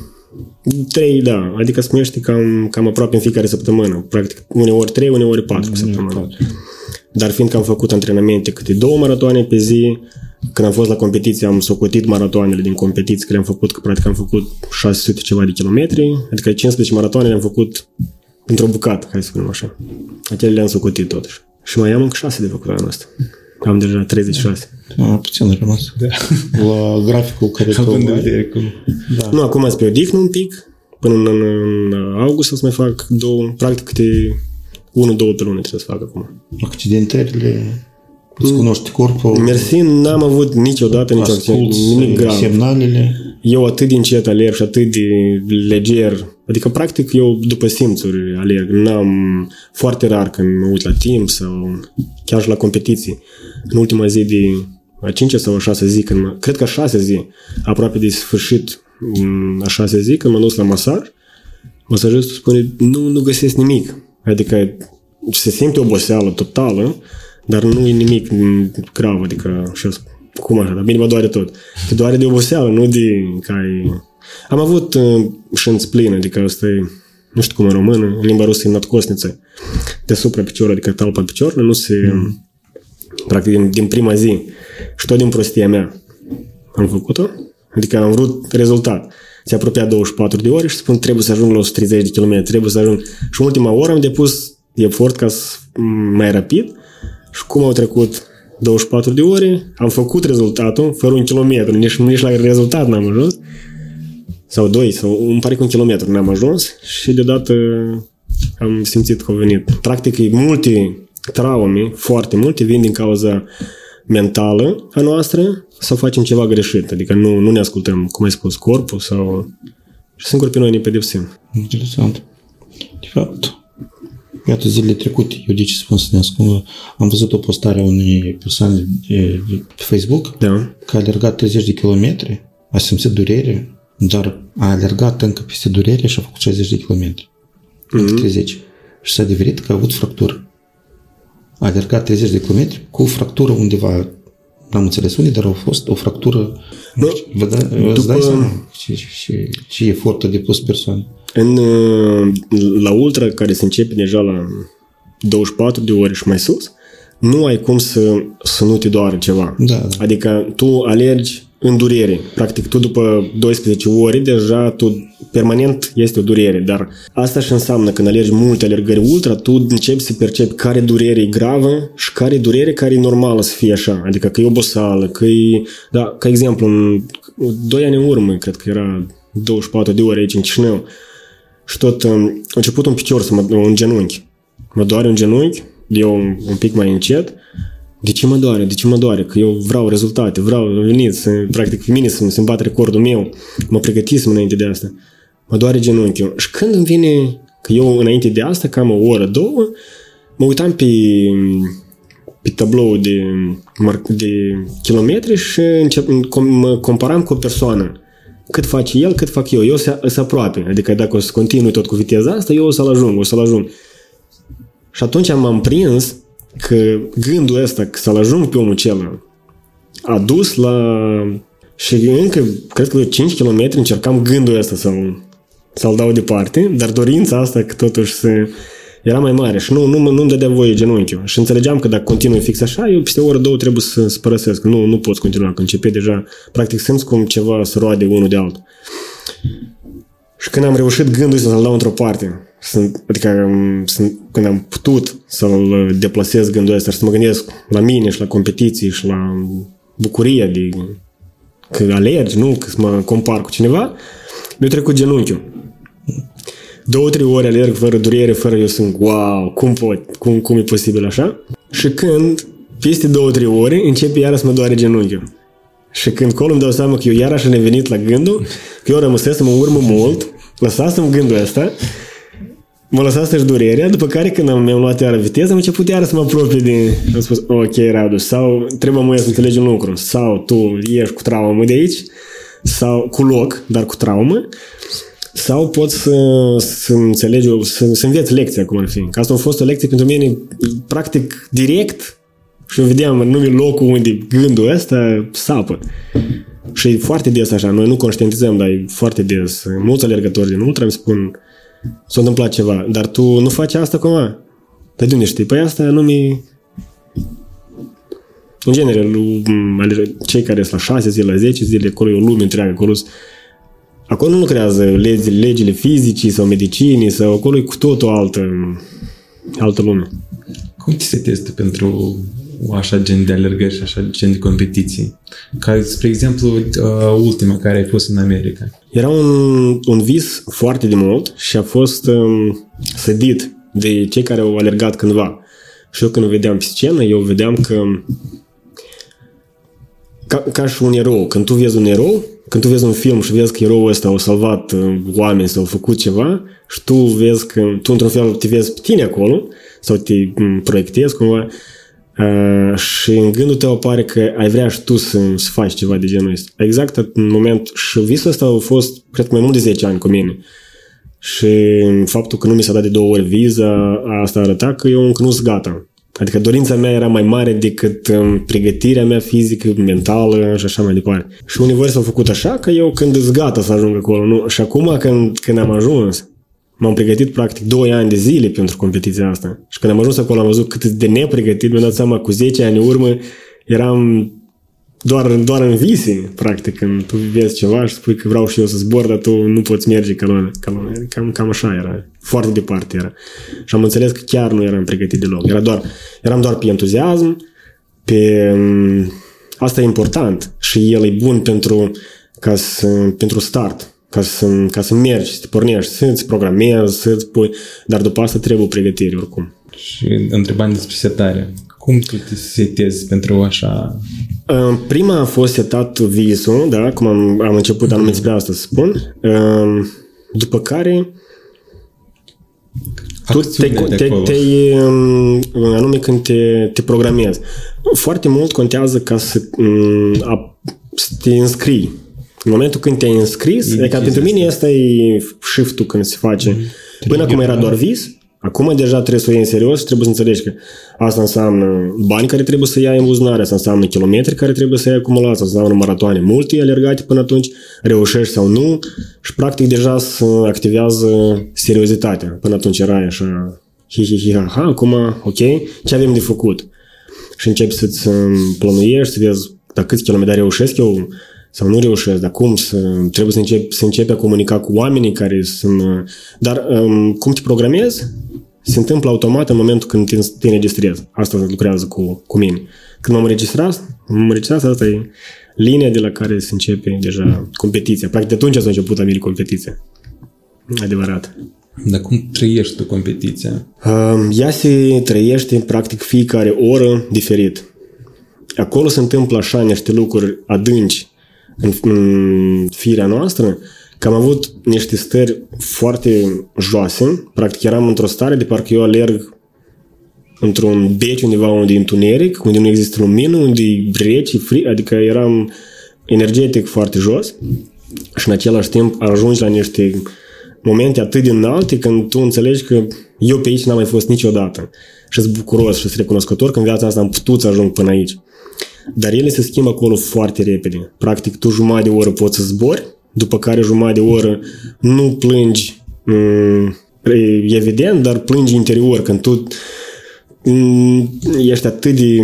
3, da. Adică se numește cam aproape în fiecare săptămână. Practic, uneori 3, uneori 4 pe săptămână. Dar fiindcă am făcut antrenamente câte 2 maratoane pe zi, când am fost la competiție am socotit maratoanele din competiții care am făcut, că practic am făcut 600 ceva de kilometri, adică 15 maratoane le-am făcut într-o bucată, hai să spunem așa. Acele le-am socotit totuși. Și mai am încă 6 de făcut anul ăsta. Am deja 36. Puțin a rămas. Da. La graficul care tu ai. Da. Nu, acum sunt pe odihnă un pic, până în august o să mai fac 2, practic câte 1-2 pe lună trebuie să fac acum. Accidentările, îți cunoști corpul? Mersi, n-am avut niciodată nicio accident, nimic grav. Semnalele? Eu atât de încet alerg și atât de leger, adică practic eu după simțuri alerg, n-am foarte rar când mă uit la timp sau chiar și la competiții. În ultima zi de a 5-a sau a 6-a zi, cred că a 6-a zi, aproape de sfârșit a 6-a zi, când m-am dus la masaj, masajistul spune, nu găsesc nimic, adică se simte oboseală totală, dar nu e nimic grav, adică și cum așa, dar bine mă doare tot. Te doare de oboseală, nu de că ai... Am avut și în splin, adică asta e, nu știu cum în română, în limba rusă e nadcosniță, deasupra piciorului, adică talpa piciorului, nu se... Practic din prima zi și tot din prostia mea am făcut-o, adică am vrut rezultat. Se apropia 24 de ore și spun trebuie să ajung la 130 de km, trebuie să ajung. Și în ultima oră am depus efort ca să mai rapid și cum au trecut 24 de ore, am făcut rezultatul fără 1 kilometru, nici la rezultat n-am ajuns. Sau 2, sau îmi pare că 1 kilometru n-am ajuns și deodată am simțit că au venit. Practic, multe traume, foarte multe, vin din cauza mentală a noastră sau facem ceva greșit. Adică nu ne ascultăm, cum ai spus, corpul sau... Și singur pe noi ne pedepsim. Interesant. De fapt, iată zilele trecute, eu de ce spun să ne ascund, am văzut o postare a unei persoane pe Facebook, da, că a alergat 30 de kilometri, a simțit durere, dar a alergat încă peste durere și a făcut 60 de kilometri. 30. Și s-a adeverit că a avut fractură. A alergat 30 de kilometri cu o fractură undeva, n-am înțeles unde, dar a fost o fractură. Îți dai seama ce efort a depus persoana. La ultra, care se începe deja la 24 de ore și mai sus, nu ai cum să nu te doară ceva. Da. Adică tu alergi în durere. Practic, tu după 12 ore, deja tu permanent este o durere. Dar asta și înseamnă când alergi multe alergări ultra, tu începi să percepi care durere e gravă și care durere care e normală să fie așa. Adică că e oboseală, că e... Da, ca exemplu, 2 ani în urmă, cred că era 24 de ore aici în Chișinău, și tot a început un picior, un genunchi. Mă doare un genunchi, eu un pic mai încet. De ce mă doare? De ce mă doare? Că eu vreau rezultate, vreau veniți, practic pe mine să-mi bat recordul meu. Mă pregătisem înainte de asta. Mă doare genunchiul. Și când îmi vine, că eu înainte de asta, cam o oră, 2, mă uitam pe tablou de kilometri și mă comparam cu o persoană. Cât face el, cât fac eu. Eu să aproape. Adică dacă o să continui tot cu viteza asta, eu o să-l ajung. Și atunci m-am prins că gândul ăsta, că să-l ajung pe omul acela, a dus la... Și încă, cred că 5 km încercam gândul ăsta să-l dau departe, dar dorința asta că totuși era mai mare și nu-mi dădea voie genunchiul. Și înțelegeam că dacă continui fix așa, eu peste o oră, 2 trebuie să părăsesc. Nu poți continua, că începe deja, practic simți cum ceva se roade unul de altul. Și când am reușit gândul să-l dau într-o parte, adică când am putut să-l deplasez gândul ăsta și să mă gândesc la mine și la competiții și la bucuria de că alergi, nu că să mă compar cu cineva, mi-a trecut genunchiul. 2-3 ore alerg fără durere, fără eu sunt, wow, cum e posibil așa? Și când, peste 2-3 ore, începe iară să mă doare genunchiul. Și când colo îmi dau seama că eu iarăși am revenit la gândul, că eu rămăsesem în urmă mult, lăsasem gândul ăsta m-a lăsat să-și durerea, după care când mi-am luat iară viteză, am început iară să mă apropii de... Am spus, ok, Radu, sau trebuie mă să înțelegi un lucru, sau tu ieși cu traumă de aici, sau cu loc, dar cu traumă, sau poți să înțelegi, să înveți lecția, cum ar fi. Că asta a fost o lecție pentru mine, practic, direct, și eu vedeam în nume locul unde gândul ăsta sapă. Și e foarte des așa, noi nu conștientizăm, dar e foarte des. Mulți alergători din ultra îmi spun, s-a întâmplat ceva, dar tu nu faci asta cumva? Dar de unde știi? Păi asta nume... În genere, cei care sunt la 6 zile, la 10 zile, acolo e o lume întreagă, acolo nu lucrează legile fizicii sau medicinii, sau acolo e cu totul altă lume. Cum ți se testă pentru așa gen de alergări și așa gen de competiții? Ca, spre exemplu, ultima care ai fost în America. Era un vis foarte de mult și a fost sădit de cei care au alergat cândva. Și eu când o vedeam pe scenă, eu vedeam că ca și un erou. Când tu vezi un erou, când tu vezi un film și vezi că eroul ăsta a salvat oameni sau a făcut ceva și tu vezi că tu într-un fel te vezi pe tine acolo sau te proiectezi cumva și în gândul tău apare că ai vrea și tu să faci ceva de genul ăsta. Exact în moment și visul ăsta a fost, cred că mai mult de 10 ani cu mine. Și faptul că nu mi s-a dat de 2 ori viza, asta arăta că eu încă nu sunt gata. Adică dorința mea era mai mare decât pregătirea mea fizică, mentală și așa mai departe. Și uneori s-au făcut așa că eu când sunt gata să ajung acolo, nu? Și acum când am ajuns, m-am pregătit practic 2 ani de zile pentru competiția asta. Și când am ajuns acolo am văzut cât de nepregătit, mi-am dat seama cu 10 ani în urmă eram doar în vise, practic, când tu vezi ceva și spui că vreau și eu să zbor, dar tu nu poți merge cam așa era. Foarte departe era. Și am înțeles că chiar nu eram pregătit deloc. Eram doar pe entuziasm, asta e important și el e bun pentru start, ca să mergi, să te pornești, să-ți programezi, să-ți pui, dar după asta trebuie pregătire oricum. Și întrebam despre setare. Cum tu te setezi pentru așa... Prima a fost setat visul, da, cum am început anume despre asta să spun. După care tu anume când te programezi. Foarte mult contează ca să te înscrii. În momentul când te-ai înscris, adică pentru mine asta e shift-ul când se face. Până acum era doar vis. Acum deja trebuie să o iei în serios și trebuie să înțelegi că asta înseamnă bani care trebuie să iei în buzunar, asta înseamnă kilometri care trebuie să iei acumulați, asta înseamnă maratoane multe alergate până atunci, reușești sau nu și practic deja se activează seriozitatea. Până atunci erai așa hi-hi-hi-ha-ha, acum ok, ce avem de făcut? Și începi să-ți plănuiești, să vezi dacă câți kilometri reușesc eu sau nu reușesc, dar cum trebuie să începi a comunica cu oamenii care sunt... Dar cum te programezi, se întâmplă automat în momentul când te înregistrezi. Asta lucrează cu mine. Când m-am înregistrat, asta e linia de la care se începe deja competiția. Practic de atunci s-a început a mine competiția. Adevărat. Dar cum trăiești tu competiția? Ea se trăiește practic fiecare oră diferit. Acolo se întâmplă așa niște lucruri adânci în firea noastră, că am avut niște stări foarte joase. Practic eram într-o stare de parcă eu alerg într-un beci undeva unde e întuneric, unde nu există lumină, unde e rece, adică eram energetic foarte jos și în același timp ajungi la niște momente atât de înalte când tu înțelegi că eu pe aici n-am mai fost niciodată și sunt bucuros și sunt recunoscător că în viața asta am putut să ajung până aici. Dar ele se schimbă acolo foarte repede. Practic, tu jumătate de oră poți să zbori, după care jumătate de oră nu plângi, e evident, dar plângi interior, când tu ești atât de...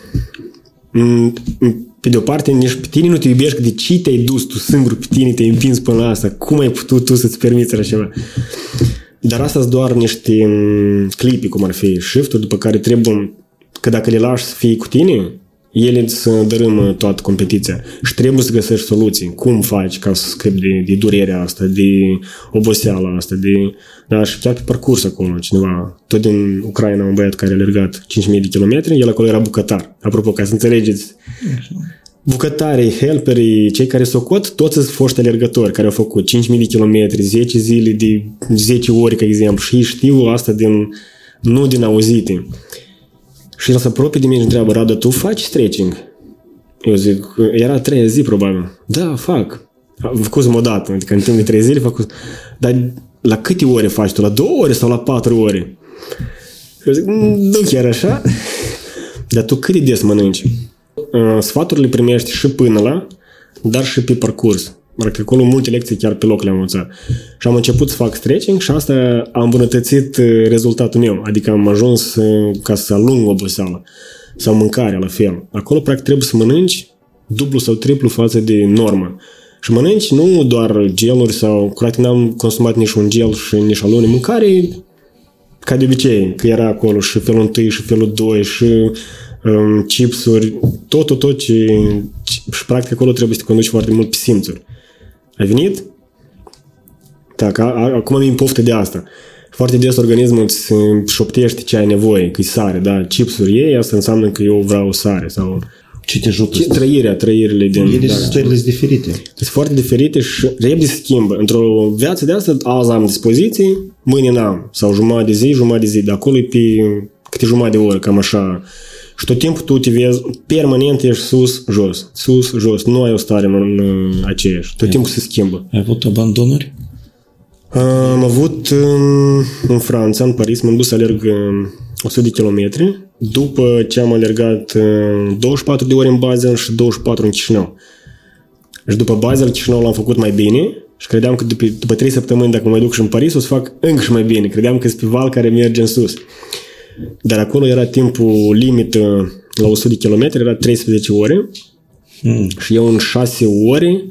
Pe de o parte, nici pe tine nu te iubești, că de ce te-ai dus tu singur pe tine, te-ai împins până la asta? Cum ai putut tu să-ți permiți așa ceva? Dar asta sunt doar niște clipi, cum ar fi shift-uri, după care trebuie, că dacă le lași să fie cu tine, ele îți dărâmă toată competiția și trebuie să găsești soluții. Cum faci ca să scapi de durerea asta, de oboseala asta, da, și chiar pe parcurs acolo, cineva, tot din Ucraina, un băiat care a alergat 5.000 de kilometri, el acolo era bucătar. Apropo, ca să înțelegeți bucătarii, helperii, cei care socot, toți sunt foști alergători care au făcut 5.000 de kilometri, 10 zile de 10 ori, ca exemplu, și știu asta nu din auzite. Și el se apropie de mine și întreabă, Radu, tu faci stretching? Eu zic, era 3 zi probabil. Da, fac. Făcusem o dată, adică în timp de 3 zile făcusem. Dar la câte ore faci tu? La 2 ore sau la 4 ore? Eu zic, nu chiar așa. Dar tu cât de des mănânci? Sfaturile primești și până la, dar și pe parcurs. Practic, acolo multe lecții chiar pe loc le-am învățat. Și am început să fac stretching și asta a îmbunătățit rezultatul meu. Adică am ajuns ca să alung oboseala sau mâncarea la fel. Acolo, practic, trebuie să mănânci dublu sau triplu față de normă. Și mănânci nu doar geluri sau, practic, n-am consumat nici un gel și nici alune. Mâncare ca de obicei, că era acolo și felul 1 și felul 2 și chipsuri, tot ce... Și practic acolo trebuie să te conduci foarte mult pe simțuri. Ai venit? Da, acum am poftă de asta. Foarte des organismul îți șoptește ce ai nevoie, că e sare, da? Chipsuri ei, asta înseamnă că eu vreau sare sau... Ce te ajută? Trăirile din... Ele sunt stările diferite. Sunt foarte diferite și repede se schimbă. Într-o viață de asta, azi am dispoziții, mâine n-am. Sau jumătate de zi, de acolo e pe câte jumătate de oră, cam așa. Și tot timpul tu te vezi, permanent ești sus, jos. Nu ai o stare în aceeași. Tot timpul se schimbă. Ai avut abandonuri? Am avut în Franța, în Paris, m-am dus să alerg 100 de kilometri, după ce am alergat 24 de ore în Basel și 24 în Chișinău. Și după Basel, Chișinău l-am făcut mai bine și credeam că după 3 săptămâni, dacă mă duc și în Paris, o să fac încă și mai bine. Credeam că sunt pe val care merge în sus. Dar acolo era timpul limită la 100 de kilometri, era 13 ore și eu în 6 ore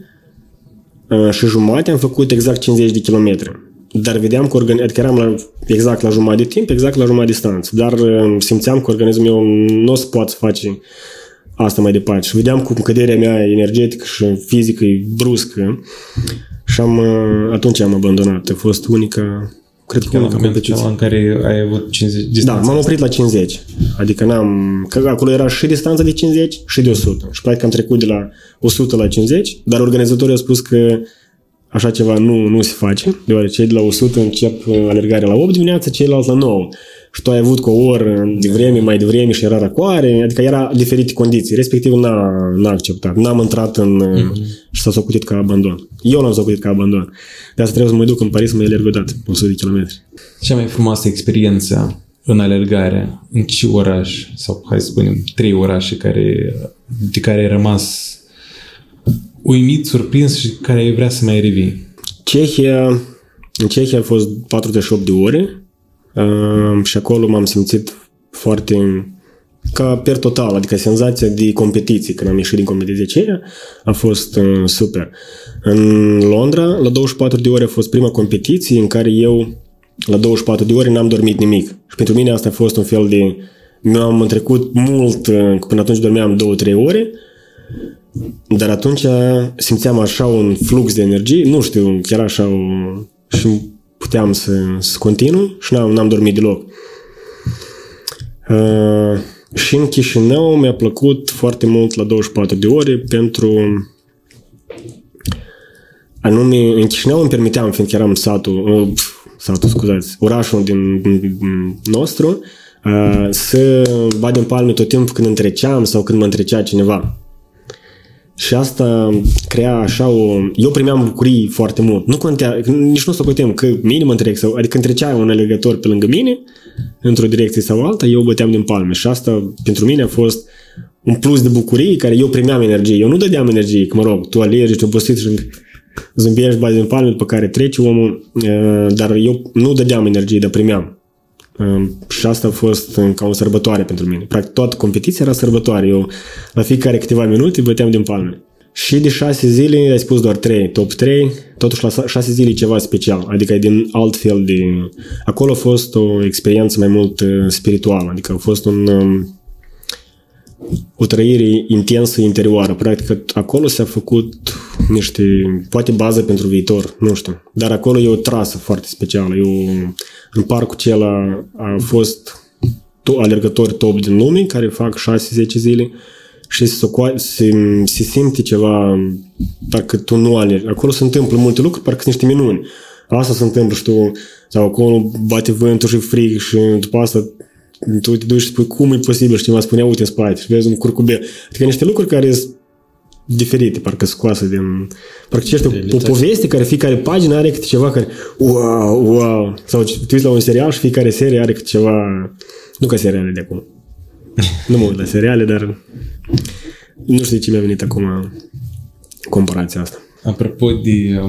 și jumate am făcut exact 50 de kilometri. Dar vedeam că adică eram exact la jumătate de timp, exact la jumătate de distanță. Dar simțeam că organismul meu nu o să poată face asta mai departe. Și vedeam cum căderea mea energetică și fizică e bruscă. Și atunci am abandonat. A fost unica... Cred că unica competiție. În care ai avut 50 distanță. Da, m-am oprit la 50. Adică că acolo era și distanța de 50 și de 100. Și practic am trecut de la 100 la 50, dar organizatorii au spus că așa ceva nu se face, deoarece de la 100 încep alergarea la 8 dimineața, ceilalți la 9. Și tu ai avut cu o oră mai devreme și era răcoare, adică era diferite condiții. Respectiv n-a acceptat. N-am intrat și s-a socotit ca abandon. Eu l-am socotit ca abandon. De asta trebuie să mă duc în Paris să mă alerg o dată, 100 de kilometri. Cea mai frumoasă experiență în alergare, în ce oraș, sau hai să spunem 3 orașe de care ai rămas uimit, surprins și care ai vrea să mai revii? În Cehia a fost 48 de ore și acolo m-am simțit foarte ca per total, adică senzația de competiție când am ieșit din competiția aceea a fost super. În Londra, la 24 de ore a fost prima competiție în care eu la 24 de ore n-am dormit nimic. Și pentru mine asta a fost un fel de... Mi-am trecut mult, până atunci dormeam 2-3 ore, dar atunci simțeam așa un flux de energie, nu știu, chiar așa și puteam să continui și n-am dormit deloc. Și în Chișinău mi-a plăcut foarte mult la 24 de ore pentru anume, în Chișinău îmi permiteam, fiindcă eram orașul din nostru, să batem palme tot timpul când întreceam sau când mă întrecea cineva. Și asta crea așa eu primeam bucurii foarte mult. Nu contea, nici nu socoteam că mine mă întrec sau... Adică întrecea un alergător pe lângă mine, într-o direcție sau alta, eu băteam din palme. Și asta, pentru mine, a fost un plus de bucurie care eu primeam energie. Eu nu dădeam energie, că mă rog, tu alergi, tu obosit și zâmbești, bați din palme, după care trece omul, dar eu nu dădeam energie, dar primeam. Și asta a fost ca o sărbătoare pentru mine. Practic, toată competiția era sărbătoare. Eu, la fiecare câteva minute, băteam din palme. Și de 6 zile, ai spus doar 3, top 3, totuși la 6 zile ceva special, adică e din alt fel de... Acolo a fost o experiență mai mult spirituală, adică a fost o trăire intensă interioară. Practic, acolo s-a făcut niște, poate bază pentru viitor, nu știu. Dar acolo e o trasă foarte specială. În parcul acela a fost alergători top din lume care fac 6-10 zile și se simte ceva, parcă tu nu alergi. Acolo se întâmplă multe lucruri, parcă sunt niște minuni. Asta se întâmplă și tu, sau acolo bate vântul și frig și după asta tu te duci și spui cum e posibil și cineva spune uite în spate și vezi un curcubel. Adică niște lucruri care sunt diferite, parcă scoase din... Parcă este o poveste care fiecare pagină are câte ceva care wow. Sau te uiți la un serial și fiecare serie are câte ceva... Nu ca seriale de acum. Nu mă uit la seriale, dar nu știu de ce mi-a venit acum comparația asta. Apropo de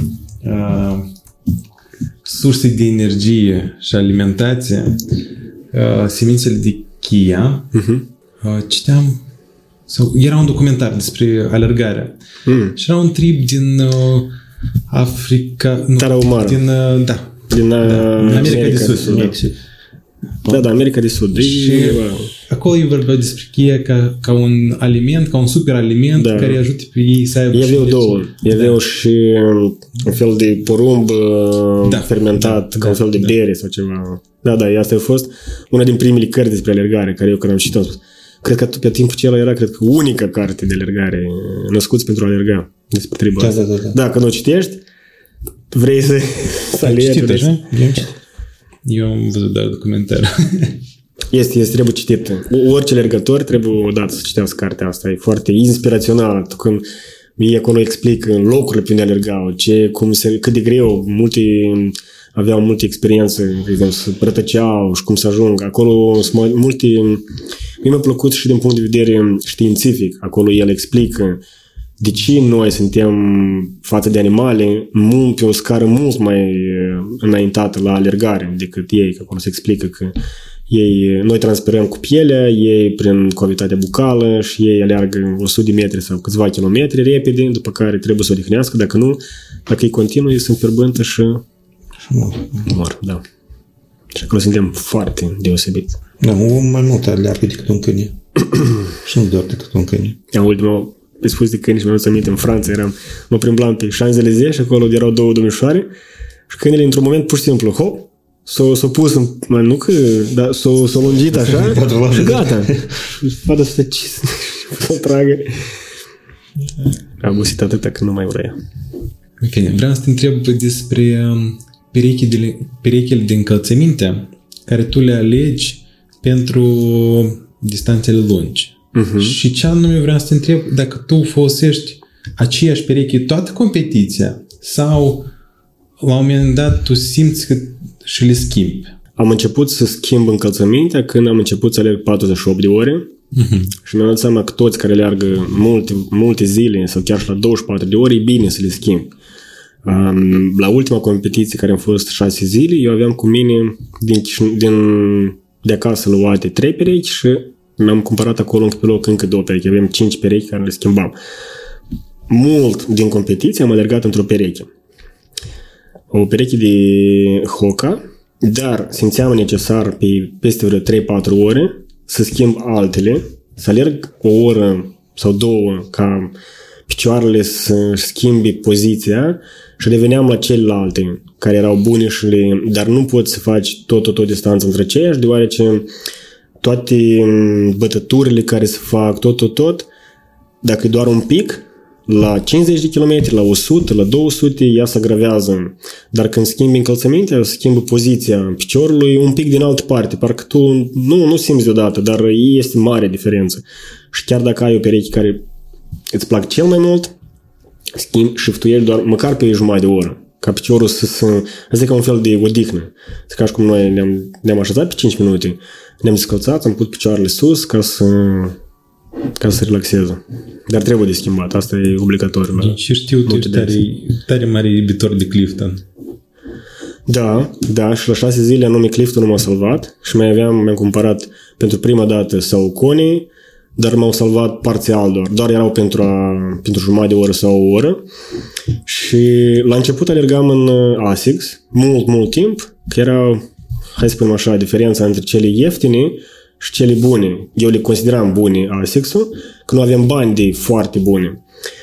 surse de energie și alimentație, semințele de chia, citeam, sau era un documentar despre alergare. Și era un trip din Africa, Tarahumara. Din America de Sud. Da, America de Sud. Și acolo ei vorbeau despre cheia ca un aliment, ca un super aliment care ajută pe ei să aibă... Ei aveau două. Ei aveau și un fel de porumb fermentat, ca un fel de bere sau ceva. Da, asta a fost una din primele cărți despre alergare, care eu când am citit am spus. Cred că pe timpul acela era, unica carte de alergare, Născuți pentru a alerga, despre tribul ăsta. Da, când o citești, vrei să alergi. Citit așa? Eu am văzut doar documentar. Este trebuie citit. Orice alergător trebuie odată să citească cartea asta. E foarte inspirațională. Când ei acolo explică locurile pe unde alergau, cât de greu, aveau multe experiențe, de exemplu, să rătăceau și cum să ajung. Acolo sunt multe... Mi-a plăcut și din punct de vedere științific. Acolo el explică de ce noi suntem față de animale pe o scară mult mai înaintată la alergare decât ei, că acolo se explică că noi transpirăm cu pielea, ei prin cavitatea bucală și ei aleargă 100 de metri sau câțiva kilometri repede, după care trebuie să odihnească, dacă ei continuă, ei sunt fierbântă și mor, da. Și acolo suntem foarte deosebiți. Da, un mai mult aleargă decât un câine. Și nu doar decât un câine. Ultima spus de câini și mi-am aminte, în Franța mă plimbam pe Champs-Élysées și acolo erau două domnișoare și câinele într-un moment pur și simplu, hop, s-o pus nu că, dar s-o lungit așa și gata. Și fata să să tragă. A obosit atâta că nu mai vrea. Ok, vreau să te întreb despre perechile de încălțăminte care tu le alegi pentru distanțele lungi. Și ce anume vreau să te întreb dacă tu folosești aceeași pereche toată competiția sau la un moment dat tu simți că și le schimbi? Am început să schimb încălțămintea când am început să alerg 48 de ore și mi-am dat seama că toți care alergă multe zile sau chiar și la 24 de ore e bine să le schimb. La ultima competiție care am fost 6 zile, eu aveam cu mine de acasă luate 3 perechi și mi-am cumpărat acolo pe loc încă 2 perechi. Avem 5 perechi care le schimbam. Mult din competiție am alergat într-o pereche. O pereche de Hoka, dar simțeam necesar peste vreo 3-4 ore să schimb altele, să alerg o oră sau 2 ca picioarele să schimbi poziția și reveneam la celelalte care erau bune dar nu poți să faci tot distanță între aceiași, deoarece toate bătăturile care se fac, tot, dacă e doar un pic, la 50 de km, la 100, la 200, ea se agravează. Dar când schimbi încălțămintea, schimbă poziția piciorului un pic din altă parte. Parcă tu nu simți deodată, dar este mare diferență. Și chiar dacă ai o pereche care îți plac cel mai mult, schimbi, shiftuiești doar măcar pe jumătate de oră. Ca piciorul să ca un fel de odihnă. Ca și cum noi ne-am așezat pe 5 minute, ne-am descălțat, am pus picioarele sus ca să relaxeze. Dar trebuie de schimbat. Asta e obligatoriu. Și știu, tu ești tare mare iubitor de Clifton. Da, și la 6 zile anume Clifton m-a salvat și mi-am cumpărat pentru prima dată Saucony, dar m-au salvat parțial doar erau pentru jumătate de oră sau o oră. Și la început alergam în Asics mult timp, că era, hai să spunem așa, diferența între cele ieftine și cele bune. Eu le consideram bune Asics-ul, că nu aveam bani de foarte bune.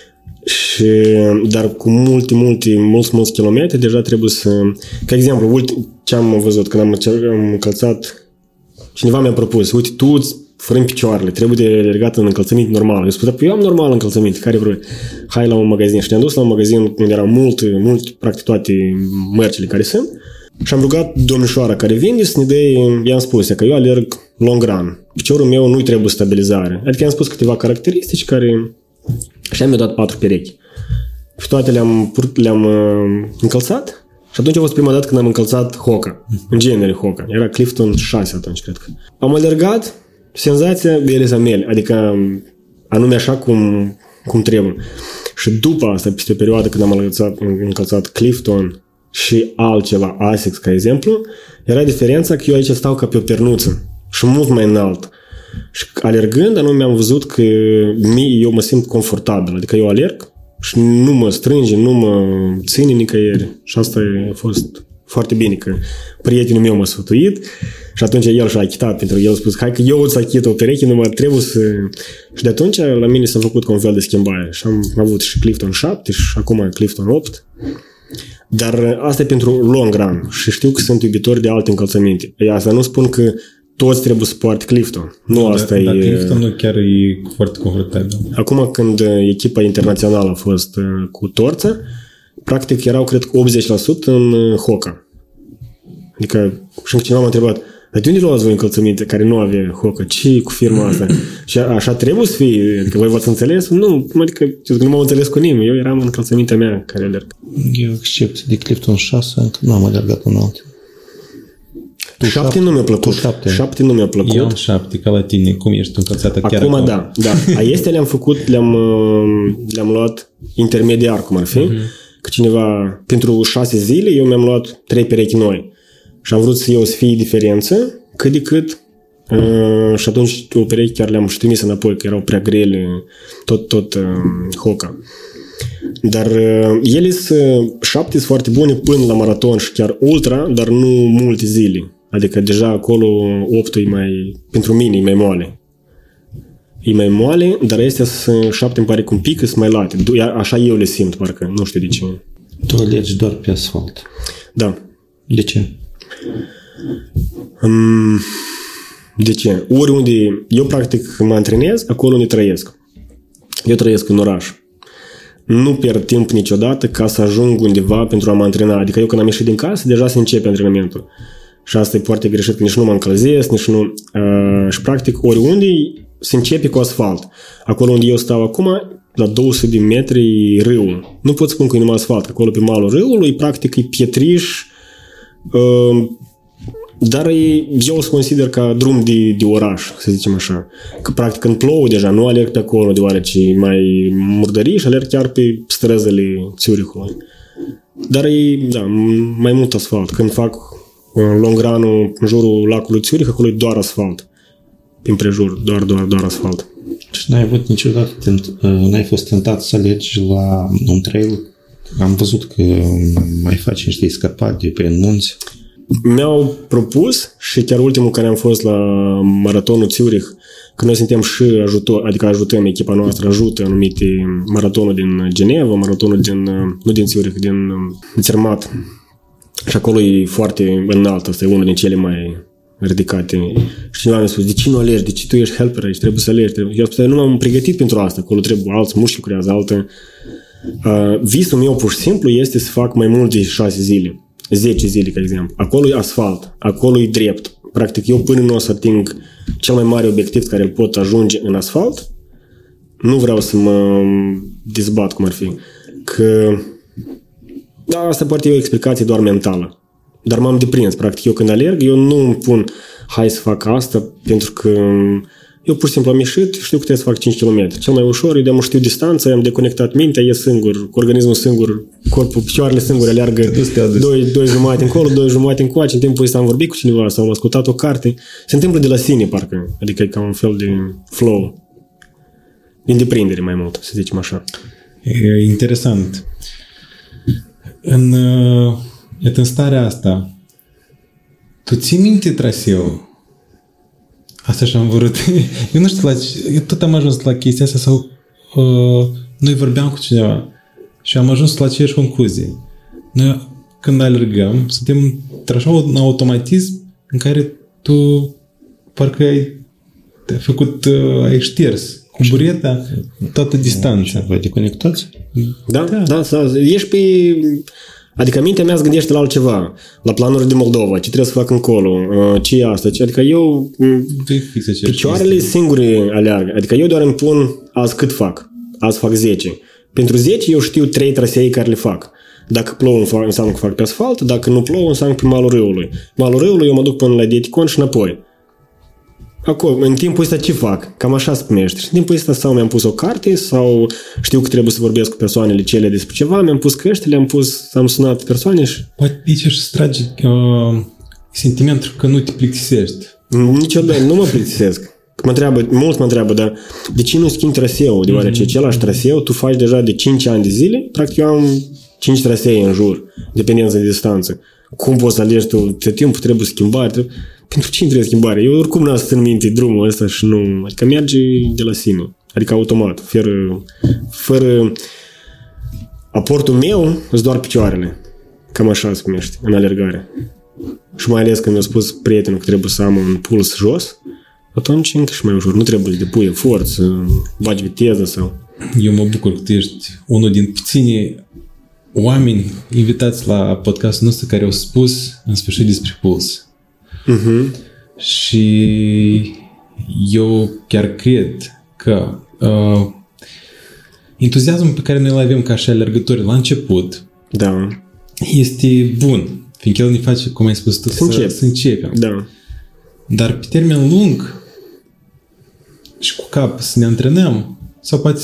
Dar cu mulți kilometri deja trebuie să... Ca exemplu, ce am văzut când am încălțat, cineva mi-a propus, uite, tu frâni picioarele, trebuie de alergat în încălțăminte normal. Eu spun, eu am normal încălțăminte, care vrei? Hai la un magazin. Și ne-am dus la un magazin unde erau mult, practic toate mărcile care sunt. Și am rugat domnișoara care vinde să ne dea, i-am spus că eu alerg long run. Piciorul meu nu-i trebuie stabilizare. Adică i-am spus câteva caracteristici care... Și mi-a dat 4 perechi. Și toate le-am încălțat. Și atunci a fost prima dată când am încălțat Hoka. În genere Hoka. Era Clifton 6 atunci, cred că. Am alergat, senzația de ele mele. Adică anume așa cum trebuie. Și după asta, peste o perioadă când am încălțat Clifton și altceva, Asics, ca exemplu, era diferența că eu aici stau ca pe o pernuță și mult mai înalt. Și alergând, anume am văzut că eu mă simt confortabil. Adică eu alerg și nu mă strânge, nu mă ține nicăieri. Și asta a fost foarte bine, că prietenul meu m-a sfătuit și atunci el și-a achitat pentru el. A spus, hai că eu îți achit o pereche, numai trebuie să... Și de atunci la mine s-a făcut ca un fel de schimbare. Și am avut și Clifton 7 și acum Clifton 8. Dar asta e pentru long run și știu că sunt iubitori de alte încălțăminte. Asta nu spun că toți trebuie să poarte Clifton. Nu, asta dar Clifton nu chiar e foarte confortabil. Acum când echipa internațională a fost cu torță, practic erau, cred că 80% în Hoka. Adică și cineva m-a întrebat, dar de unde luați voi încălțăminte care nu avea Hoka? Ce cu firma asta? Și așa trebuie să fie? Adică voi v-ați înțeles? Nu, adică nu m-am înțeles cu nimeni. Eu eram în încălțămintea mea care alerg. Eu excepție de Clifton 6, încă nu am alergat în alte. 7 nu mi-a plăcut. 7 nu mi-a plăcut. Eu am 7, ca la tine. Cum ești încălțată chiar acum? Da. Este le-am făcut, le-am luat intermediar, cum ar fi. Că cineva, pentru 6 zile, eu mi-am luat 3 perechi noi. Și am vrut să fie diferență, cât de cât. Și atunci o perechi chiar le-am și trimis înapoi, că erau prea grele, tot Hoka. Dar ele sunt 7 foarte bune până la maraton și chiar ultra, dar nu multe zile. Adică deja acolo 8 e mai, pentru mine, e mai moale. E mai moale, dar astea sunt 7 îmi pare că un pic sunt mai late. Așa eu le simt, parcă, nu știu de ce. Tu alergi doar pe asfalt. Da. De ce? De ce? Oriunde eu practic mă antrenez, acolo unde trăiesc. Eu trăiesc în oraș. Nu pierd timp niciodată ca să ajung undeva pentru a mă antrena. Adică eu când am ieșit din casă, deja se începe antrenamentul. Și asta e foarte greșit, că nici nu mă încălzesc, nici nu... și practic oriunde se începe cu asfalt. Acolo unde eu stau acum, la 200 de metri e râul. Nu pot spune că e numai asfalt. Acolo pe malul râului, practic e pietriș, dar eu o să consider ca drum de oraș, să zicem așa. Că practic când plouă deja, nu alerg pe acolo, deoarece e mai murdării și alerg chiar pe străzile Țiurihului. Dar e, da, mai mult asfalt. Când fac long run-ul în jurul lacului Țiurih, acolo e doar asfalt. Prin prejur, doar asfalt. Și n-ai avut niciodată, n-ai fost tentat să alergi la un trail? Am văzut că mai faci niște escapade prin munți. Mi-au propus și chiar ultimul care am fost la maratonul Țiurih, că noi suntem și adică ajutăm, echipa noastră ajută anumite maratonul din Geneva, maratonul nu din Țiurih, din Zermatt. Și acolo e foarte înalt, asta e unul din cele mai ridicate. Și cineva mi-a spus, de ce nu alergi? De ce tu ești helper aici? Trebuie să alergi. Eu am spus, nu m-am pregătit pentru asta. Acolo trebuie alți mușchi lucrează, altă. Visul meu, pur și simplu, este să fac mai mult de 6 zile. 10 zile, ca exemplu. Acolo e asfalt. Acolo e drept. Practic, eu până nu o să ating cel mai mare obiectiv care îl pot ajunge în asfalt, nu vreau să mă dezbat cum ar fi. Că da, asta poate e o explicație doar mentală. Dar m-am deprins. Practic, eu când alerg, eu nu îmi pun hai să fac asta, pentru că eu pur și simplu am ieșit, știu că trebuie să fac 5 km. Cel mai ușor, eu de-am știu distanța, am deconectat mintea, e singur, cu organismul singur, corpul, picioarele singure aleargă 2 jumate încolo, 2 jumate încoace, în timpul ăsta am vorbit cu cineva sau am ascultat o carte. Se întâmplă de la sine, parcă. Adică e ca un fel de flow. Din deprindere mai mult, să zicem așa. E interesant. În starea asta, tu ții minte traseul? Asta și-am vrut. Eu nu știu, eu tot am ajuns la chestia asta sau noi vorbeam cu cineva și am ajuns la aceeași concluzie. Noi, când alergăm, suntem așa un automatism în care tu parcă ai ai șters cu bureta toată distanța. Voi deconectați? Da. Ești pe... Adică mintea mea se gândește la altceva, la planuri de Moldova, ce trebuie să fac încolo, ce e asta, adică eu picioarele singure aleargă, adică eu doar îmi pun azi cât fac, azi fac 10. Pentru 10 eu știu 3 trasee care le fac. Dacă plouă înseamnă că fac pe asfalt, dacă nu plouă înseamnă pe malul râului. Malul râului eu mă duc până la Dieticon și înapoi. Acolo, în timpul ăsta ce fac? Cam așa se primește. Și în timpul ăsta sau mi-am pus o carte sau știu că trebuie să vorbesc cu persoanele cele despre ceva, mi-am pus căștile, am sunat persoane și... Poate aici își trage sentimentul că nu te plictisești. Niciodată, nu mă plictisesc. Mulți mă întreabă, dar de ce nu schimbi traseul? Deoarece același traseu tu faci deja de 5 ani de zile, practic eu am 5 trasee în jur, dependență de distanță. Cum poți să alegi tu? Timpul trebuie schimbat. Pentru cine trebuie schimbare? Eu oricum n-am să țin minte drumul ăsta și nu... Adică merge de la sine. Adică automat. Fără aportul meu, îți doar picioarele. Cam așa se primește în alergare. Și mai ales când mi-a spus prietenul că trebuie să am un puls jos, atunci încă și mai ușor. Nu trebuie să depui efort, să bagi viteză sau... Eu mă bucur că tu ești unul din puținii oameni invitați la podcastul nostru care au spus în sfârșit despre puls. Uh-huh. Și eu chiar cred că entuziasmul pe care noi îl avem ca și alergători la început este bun, fiindcă el ne face, cum ai spus tu, să începem. Da. Dar pe termen lung și cu cap să ne antrenăm sau poate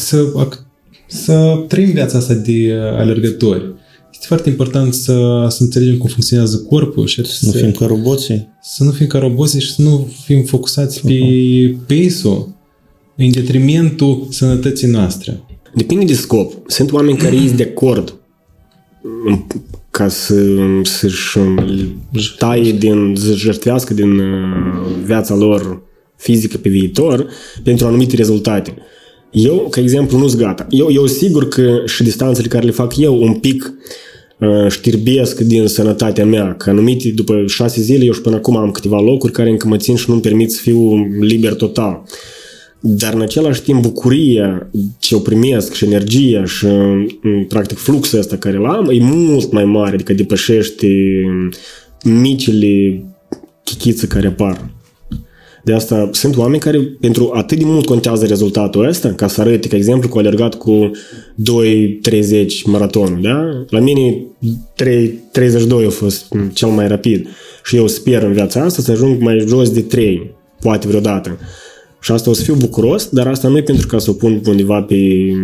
să trăim viața asta de alergători. Este foarte important să înțelegem cum funcționează corpul și să nu fim ca roboții. Să nu fim ca roboții și să nu fim focusați pe pace-ul în detrimentul sănătății noastre. Depinde de scop. Sunt oameni care ies de acord ca să-și taie să jertfească din viața lor fizică pe viitor pentru anumite rezultate. Eu, ca exemplu, nu-s gata. Eu sigur că și distanțele care le fac eu un pic știrbesc din sănătatea mea, că anumite, după 6 zile, eu și până acum am câteva locuri care încă mă țin și nu-mi permit să fiu liber total. Dar în același timp bucuria ce o primesc și energia și practic fluxul ăsta care l-am e mult mai mare, adică depășește micile chichițe care apar. De asta sunt oameni care pentru atât de mult contează rezultatul ăsta, ca să arăte, ca exemplu, că au alergat cu 2.30 maratonul, da? La mine 3.32 a fost cel mai rapid și eu sper în viața asta să ajung mai jos de 3, poate vreodată. Și asta o să fiu bucuros, dar asta nu e pentru ca să o pun undeva pe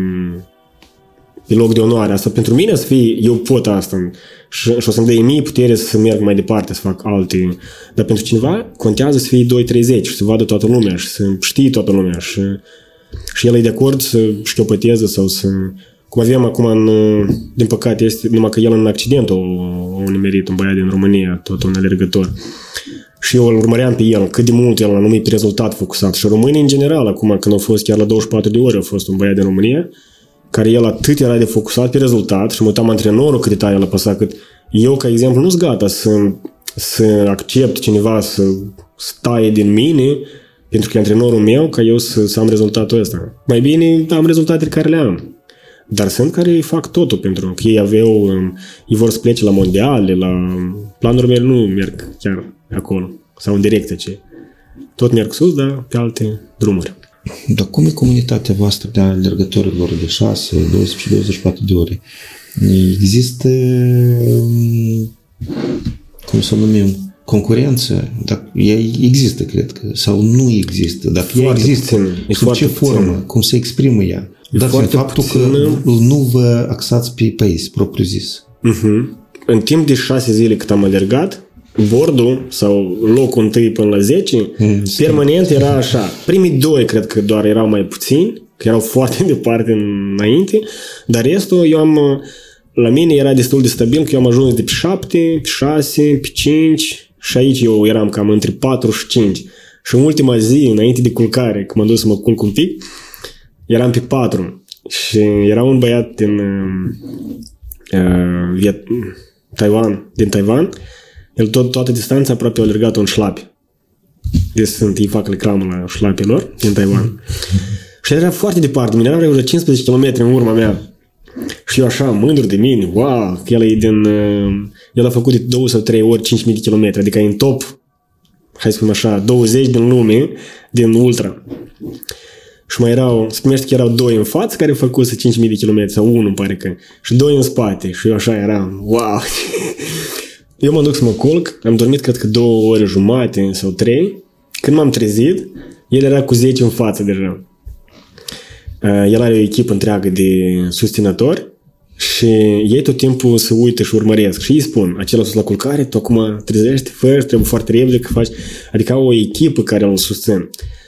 loc de onoare. Asta pentru mine să fie, eu pot asta și o să-mi dea mie putere să merg mai departe, să fac alte. Dar pentru cineva contează să fie 2.30 și să vadă toată lumea și să știe toată lumea și el e de acord să șchiopăteze sau să... Cum avem acum, din păcate, este numai că el în accident a nimerit un băiat din România, tot un alergător. Și eu îl urmăream pe el, cât de mult el a numit rezultat focusat. Și românii în general, acum când au fost chiar la 24 de ore, a fost un băiat din România, care el atât era de focusat pe rezultat și mă uitam antrenorul cât de tare el a păsat, cât eu, ca exemplu, nu-s gata să accept cineva să taie din mine pentru că e antrenorul meu, ca eu să am rezultatul ăsta. Mai bine am rezultatele care le am. Dar sunt care fac totul pentru că ei vor să plece la mondiale, la planurile mele nu merg chiar acolo sau în direcția ce. Tot merg sus, dar pe alte drumuri. Dar cum e comunitatea voastră de alergătorilor de 6, 12, 24 de ore? Există, cum să o numim, concurență? Dacă ea există, cred că, sau nu există? Dacă ea există, sub ce formă? Cum se exprimă ea? Dar în faptul că nu vă axați pe pace, propriu zis. În timp de 6 zile cât am alergat, bordul sau locul 1 până la 10 permanent era așa. Primii 2 cred că doar erau mai puțini, că erau foarte departe înainte, dar restul la mine era destul de stabil, că eu am ajuns de pe 7, pe 6, pe 5 și aici eu eram cam între 4 și 5. Și în ultima zi, înainte de culcare, când m-am dus să mă culc un pic, eram pe 4 și era un băiat din Taiwan, el toată distanța aproape a alergat în șlapi. ei fac reclamă la șlapelor din Taiwan. Și el era foarte departe, mine era vreo 15 km în urma mea. Și eu așa, mândru de mine, wow, că el a făcut de 2 sau 3 ori 5.000 de kilometri, adică e în top, hai să spun așa, 20 din lume, din ultra. Și mai erau, se primește că erau 2 în față care au făcut 5.000 de kilometri, sau 1 îmi pare că, și 2 în spate. Și eu așa eram, wow! Eu mă duc să mă culc, am dormit cred că 2 ore jumate sau 3. Când m-am trezit, el era cu 10 în față deja. El are o echipă întreagă de susținători și ei tot timpul se uită și urmăresc. Și îi spun, acela sus la culcare, tu acum trezești, fă, trebuie foarte repede că faci. Adică au o echipă care îl susțin.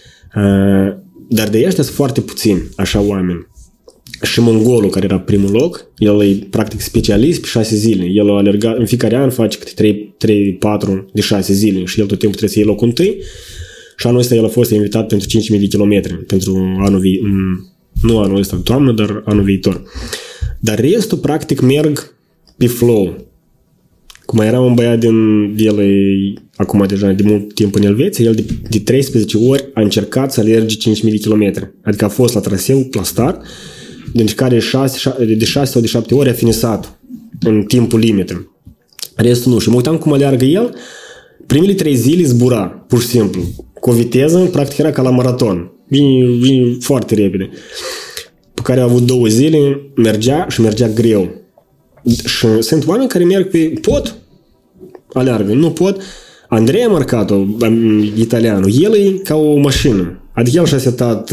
Dar de ăștia sunt foarte puțini, așa oameni. Și mongolul, care era primul loc, el e practic specialist pe 6 zile. El a alergat, în fiecare an face câte 3-4 de 6 zile și el tot timpul trebuie să iei locul întâi. Și anul ăsta el a fost invitat pentru 5.000 de kilometri, pentru anul viitor. Nu anul ăsta, toamnă, dar anul viitor. Dar restul, practic, merg pe flow. Cum era un băiat el acum deja de mult timp în Elveția, el de 13 ori a încercat să alerge 5.000 de kilometri. Adică a fost la traseu, la start, dintre care de 6 sau de 7 ori a finisat în timpul limită. Restul nu. Și mă uitam cum aleargă el, primele 3 zile zbura, pur și simplu. Cu o viteză, practic era ca la maraton. Vine foarte repede. Pe care a avut 2 zile, mergea și mergea greu. Și sunt oameni care merg pe pot, aleargă, nu pot. Andrei Marcato, italianul, el e ca o mașină. Adică el și-a setat,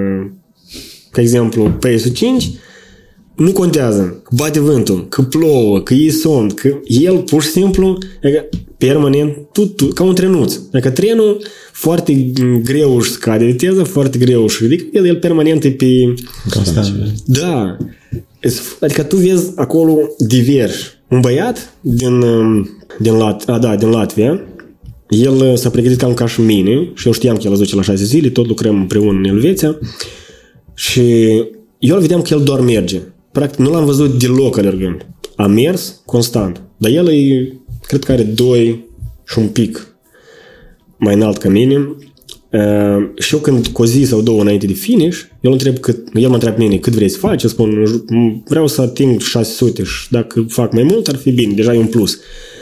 ca exemplu, pace-ul 5, nu contează, că bate vântul, că plouă, că e somn, că el pur și simplu, permanent, ca un trenuț. Adică trenul foarte greu își scade viteză, foarte greu își ridică, el permanent e pe... Constant. Da. Adică tu vezi acolo diversi. Un băiat din Latvia, el s-a pregătit cam ca și mine și eu știam că el a duce la 6 zile, tot lucrăm împreună în Elveția și eu îl vedeam că el doar merge. Practic nu l-am văzut deloc alergând. A mers constant. Dar el cred că are 2 și un pic mai înalt ca mine. Și eu când cu o zi sau 2 înainte de finish, el mă întreabă mine cât vrei să faci, eu spun vreau să ating 600 și dacă fac mai mult ar fi bine, deja e un plus.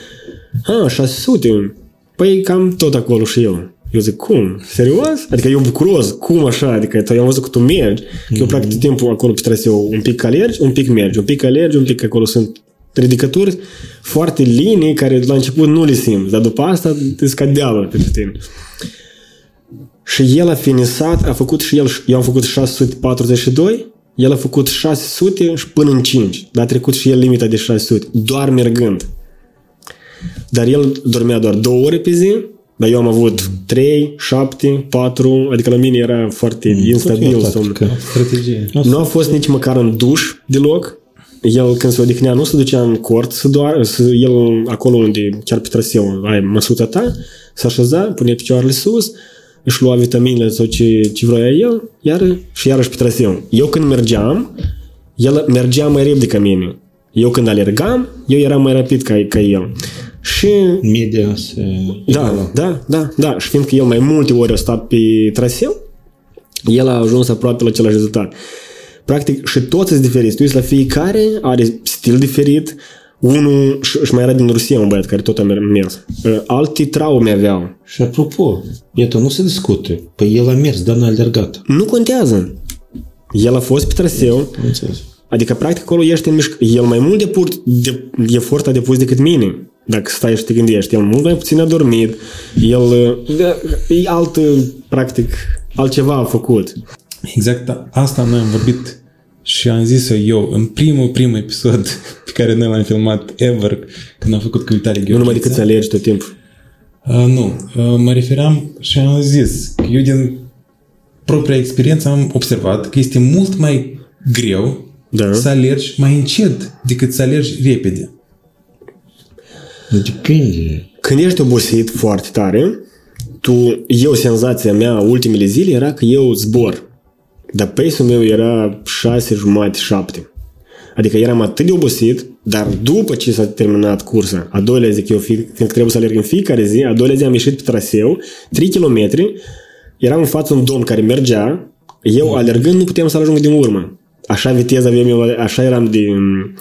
600? Păi cam tot acolo și eu. Eu zic, cum? Serios? Adică eu bucuros, cum așa? Adică eu am văzut că tu mergi, eu practic timpul acolo pe traseu un pic alergi, un pic mergi, un pic alergi, un pic acolo sunt ridicături foarte linii care la început nu le simți, dar după asta te scadeală pentru tine. Și el a finisat, a făcut și el, eu am făcut 642, el a făcut 600 și până în 5, dar a trecut și el limita de 600, doar mergând. Dar el dormea doar 2 ore pe zi, dar eu am avut 3, 7, 4, adică la mine era foarte instabil somnul. Strategie. Nu a fost nici măcar în duș deloc. El când se odihnea nu se ducea în cort, el acolo unde chiar pe traseu ai măsuța ta, se așeza, punea picioarele sus, își lua vitaminele sau ce vroia el, iarăși pe traseu. Eu când mergeam, el mergea mai repede ca mine. Eu când alergam, eu eram mai rapid ca el. Și... Media se... Da. Și fiindcă el mai multe ori a stat pe traseu, el a ajuns aproape la același rezultat. Practic, și toți sunt diferiți. Tu la fiecare are stil diferit. Unul, și mai era din Rusia un băiat care tot a mers. Alte traume aveau. Și apropo, iată, nu se discute. Păi el a mers, dar n-a alergat. Nu contează. El a fost pe traseu. Adică, practic, acolo ești în mișcare. El mai mult efort a depus decât mine. Dacă stai și te gândești. El mult mai puțin a dormit. El e practic, altceva a făcut. Exact asta noi am vorbit și am zis eu în primul episod pe care noi l-am filmat ever, când am făcut cu Vitalie Gheorghiță. Nu numai decât să alergi tot timpul. Nu. Mă refeream și am zis că eu din propria experiență am observat că este mult mai greu să alergi mai încet decât să alergi repede. Depinde. Când ești obosit foarte tare, senzația mea ultimele zile era că eu zbor. Dar pace-ul meu era 6,5-7. Adică eram atât de obosit, dar după ce s-a terminat cursa, a doilea zi, eu fiindcă trebuie să alerg în fiecare zi, a doilea zi am ieșit pe traseu, 3 km, eram în față un domn care mergea, eu alergând nu puteam să ajung din urmă. Așa viteză aveam eu, așa eram de...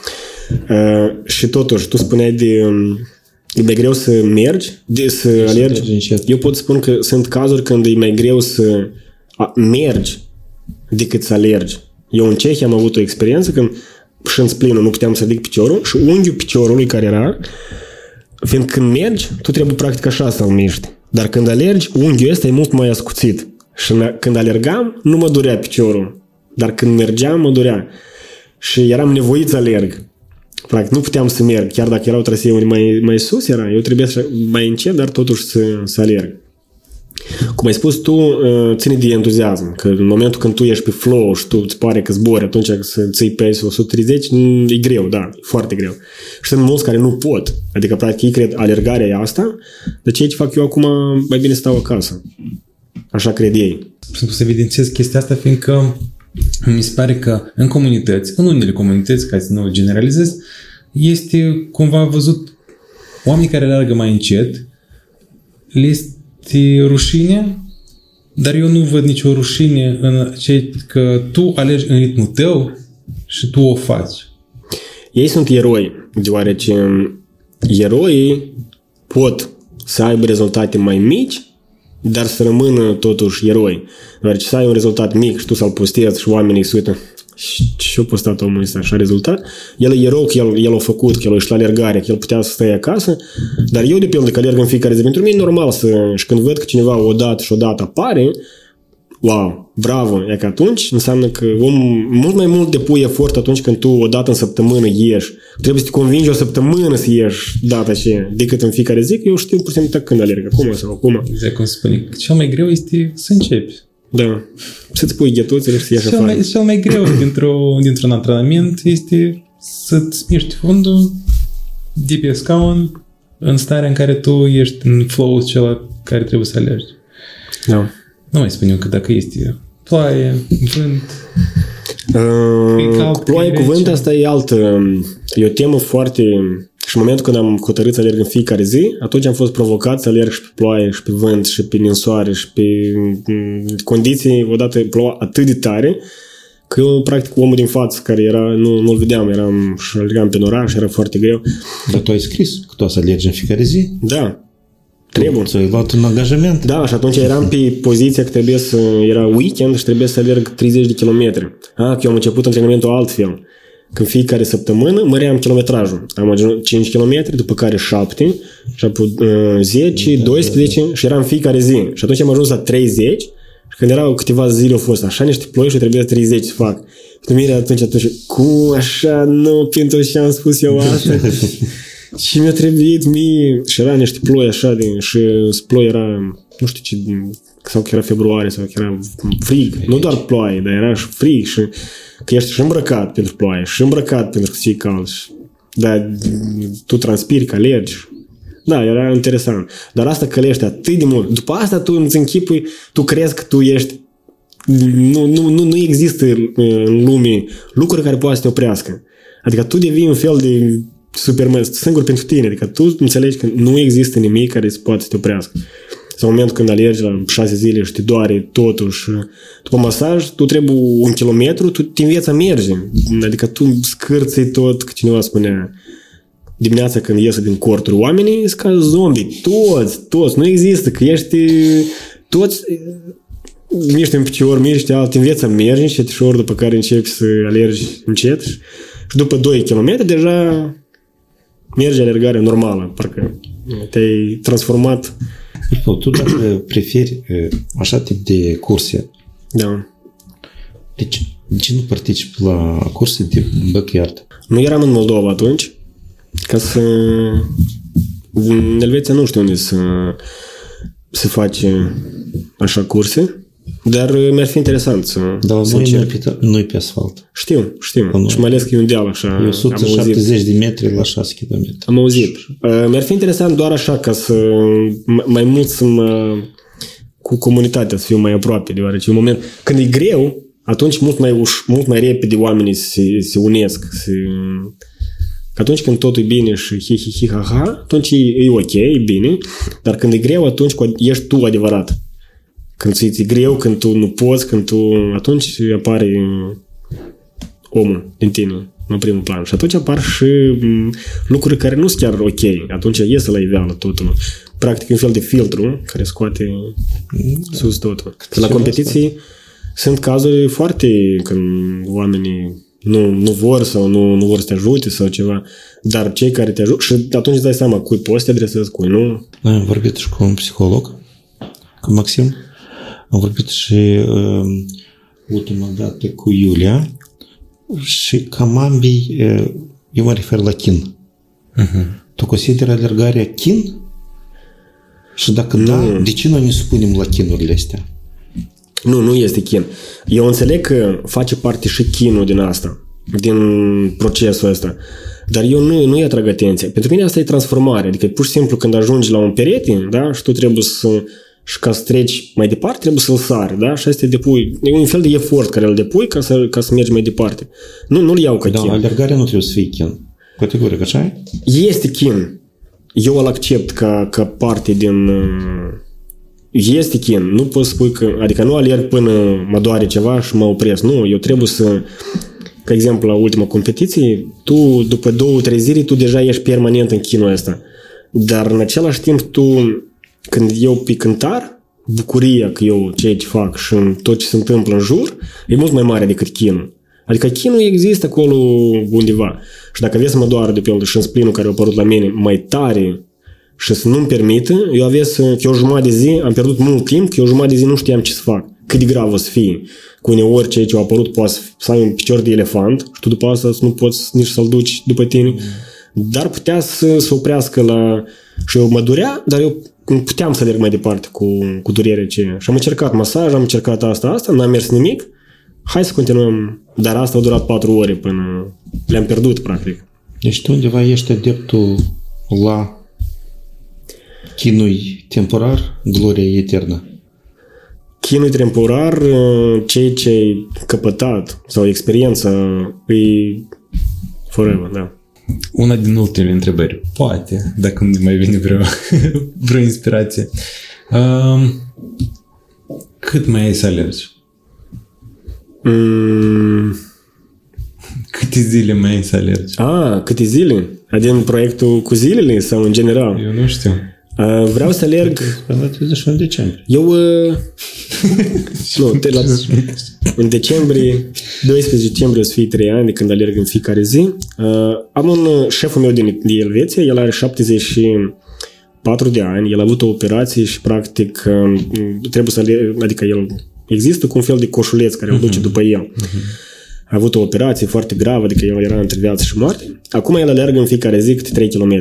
și totuși, tu spuneai e mai greu să mergi, să alergi. Eu pot spune că sunt cazuri când e mai greu să mergi decât să alergi. Eu în Cehia am avut o experiență când și în splinul nu puteam să ridic piciorul și unghiul piciorului care era, fiindcă când mergi, tu trebuie practic așa să-l miști. Dar când alergi, unghiul ăsta e mult mai ascuțit. Și când alergam, nu mă durea piciorul. Dar când mergeam, mă durea. Și eram nevoit să alerg. Practic, nu puteam să merg. Chiar dacă erau traseuri mai sus, eu trebuia să mai încet, dar totuși să alerg. Cum ai spus tu, ține de entuziasm. Că în momentul când tu ești pe flow și tu îți pare că zbori, atunci să ții pace 130, e greu, da, e foarte greu. Și sunt mulți care nu pot. Adică, practic, ei cred alergarea e asta, de ce fac eu acum, mai bine stau acasă. Așa cred ei. Să evidențiez chestia asta, fiindcă mi se pare că în comunități, în unele comunități, ca să nu generalizez, este cumva văzut oamenii care alergă mai încet, le este rușine, dar eu nu văd nicio rușine în ce că tu alergi în ritmul tău și tu o faci. Ei sunt eroi, deoarece eroii pot să aibă rezultate mai mici, dar să rămână totuși eroi. Deoarece să ai un rezultat mic și tu să-l postezi și oamenii se uită și-a postat omul ăsta așa rezultat, el e erou că el a făcut, că el a ieșit la alergare, că el putea să stai acasă, dar eu de pildă că alerg în fiecare zi, pentru mine e normal și când văd că cineva odată apare, wow, bravo, e că atunci înseamnă că mult mai mult depui efort atunci când tu odată în săptămână ieși. Trebuie să te convingi o săptămână să ieși data aceea, decât în fiecare zi, că eu știu pur și simplu când alerg, acum sau acum. Exact cum spune, cel mai greu este să începi. Da, să-ți pui ghetuțele și să ieși afară. Cel mai greu dintr-un antrenament este să-ți miști fundul de pe scaun în starea în care tu ești în flow-ul cel care trebuie să alergi. Da. Nu mai spun eu că dacă este ploaie, vânt... Ploaie cu vânt, asta e altă. E o temă foarte... Și în momentul când am hotărât să alerg în fiecare zi, atunci am fost provocat să alerg și pe ploaie, și pe vânt, și pe ninsoare, și pe condiții, odată ploua atât de tare, că eu, practic, omul din față care era, nu-l vedeam, și alergam pe oraș, era foarte greu. Dar tu ai scris că tu o să alergi în fiecare zi? Da. Trebuie. Ți-ai luat un angajament? Da, și atunci eram pe poziția că era weekend și trebuie să alerg 30 de kilometri. Că eu am început antrenamentul altfel. Când fiecare săptămână măream kilometrajul. Am ajuns 5 km, după care 7, și apoi 10, 12 și eram fiecare zi. Și atunci am ajuns la 30 și când erau câteva zile au fost așa niște ploi și trebuie 30 să fac. Și atunci, cum așa, nu, pentru ce am spus eu asta? Și mi-a trebuit mie. Și era niște ploi așa, și ploi era, nu știu ce, sau că era februarie, sau că era frig. Nu doar ploaie, dar era și frig și că ești și îmbrăcat pentru ploaie, și îmbrăcat pentru că ți-e cald. Dar tu transpiri, că alergi. Da, era interesant. Dar asta călește atât de mult. După asta tu îți închipui, tu crezi că tu ești... Nu există în lume lucruri care poate să te oprească. Adică tu devii un fel de Superman, singur pentru tine. Adică tu înțelegi că nu există nimic care să poate să te oprească. Sau în momentul când alergi la 6 zile și te doare totul și după masaj, tu trebuie 1 kilometru, tu te înveți să mergi. Adică tu scârți tot, că cineva spunea dimineața când iese din corturi oamenii, sunt ca zombi. Toți. Nu există, că ești toți miști în picior, miști alt, te înveți să mergi încet și ori după care începi să alergi încet și după 2 km deja mergi alergarea normală, parcă te-ai transformat. Tu dacă preferi așa tip de curse, da. Deci, de ce nu participi la curse de backyard? Nu eram în Moldova atunci, ca să... În Elveția nu știu unde să face așa curse, dar mi-ar fi interesant să... Dar nu-i pe asfalt. Știu. Și mai ales că e un deal așa. E 170 de metri la 6 km. Am auzit. Mi-ar fi interesant doar așa ca să mai mult cu comunitatea să fiu mai aproape, deoarece în moment când e greu, atunci mult mai repede oamenii se unesc. Că atunci când totul e bine și hi-hi-hi-ha-ha, atunci e ok, e bine, dar când e greu, atunci ești tu adevărat. Când ți-e greu, când tu nu poți, atunci apare omul din tine în primul plan. Și atunci apar și lucruri care nu sunt chiar ok. Atunci iese la iveală totul. Practic un fel de filtru care scoate sus totul. La competiții sunt cazuri foarte când oamenii nu vor sau nu vor să te ajute sau ceva, dar cei care te ajută și atunci îți dai seama cui poți să te adresezi, cui nu. Noi am vorbit și cu un psiholog, cu Maxim, am vorbit și ultima dată cu Iulia și cam ambii, eu mă refer la chin. Tu consideri alergarea chin? Și dacă da, de ce noi ne supunem la chinurile astea? Nu este chin. Eu înțeleg că face parte și chinul din asta, din procesul ăsta. Dar eu nu-i atrag atenția. Pentru mine asta e transformare. Adică pur și simplu când ajungi la un perete, da, și tu trebuie și ca să treci mai departe, trebuie să-l sari, da? Și asta e un fel de efort care îl depui ca să mergi mai departe. Nu-l iau ca chin. Da, alergarea nu trebuie să fie chin. Categoric, așa e? Este chin. Eu îl accept ca parte din... Este chin. Nu poți spui că... Adică nu alerg până mă doare ceva și mă opresc. Nu, eu trebuie să... Ca exemplu, la ultima competiție, tu, după 2-3 zile, tu deja ești permanent în chinul ăsta. Dar în același timp, tu, când eu pe cântar, bucuria că eu ceea ce fac și tot ce se întâmplă în jur, e mult mai mare decât chinul. Adică chinul există acolo undeva. Și dacă aveți să mă doară de pe el și în splinul care a apărut la mine mai tare și să nu-mi permită, eu o jumătate de zi am pierdut mult timp, că eu o jumătate de zi nu știam ce să fac. Cât de grav o să fie. Cu uneori ceea ce a apărut poate să ai un picior de elefant și tu după asta nu poți nici să-l duci după tine. Dar putea să oprească la... Și eu mă durea, dar eu puteam să alerg mai departe cu durerea aceea. Și am încercat masaj, am încercat asta, n-am mers nimic. Hai să continuăm. Dar asta a durat 4 ore până le-am pierdut, practic. Deci tu undeva ești adeptul la chinui temporar, gloria eternă. Chinul temporar, ceea ce ai căpătat sau experiența e forever, da. Una din ultimele întrebări, poate, dacă nu mai vine vreo inspirație. Cât mai ai să alergi? Câte zile mai ai să alergi? Câte zile? Din proiectul cu zilele sau în general? Eu nu știu. Vreau să alerg... Până 31 decembrie. Eu... în decembrie, 12 decembrie o să fie 3 ani de când alerg în fiecare zi. Am un șeful meu din Elveția, el are 74 de ani, el a avut o operație și practic trebuie să alerg, adică el există cu un fel de coșuleț care îl duce după el. A avut o operație foarte gravă, adică el era între viață și moarte. Acum el alergă în fiecare zi câte 3 km.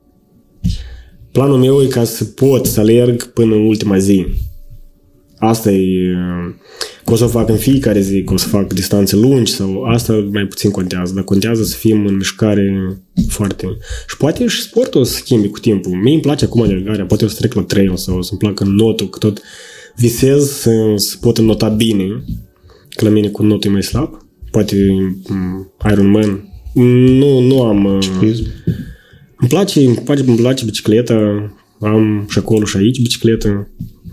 Planul meu e ca să pot să alerg până în ultima zi. Asta e... Că o să o fac în fiecare zi, că o să fac distanțe lungi sau asta mai puțin contează, dar contează să fim în mișcare foarte... Și poate și sportul o să schimbi cu timpul. Mie îmi place acum alergarea, poate o să trec la trail sau o să-mi placă notul, că tot visez să pot înnota bine, că la mine cu notul e mai slab. Poate Ironman. Nu am... Îmi place bicicleta, am și acolo și aici bicicletă.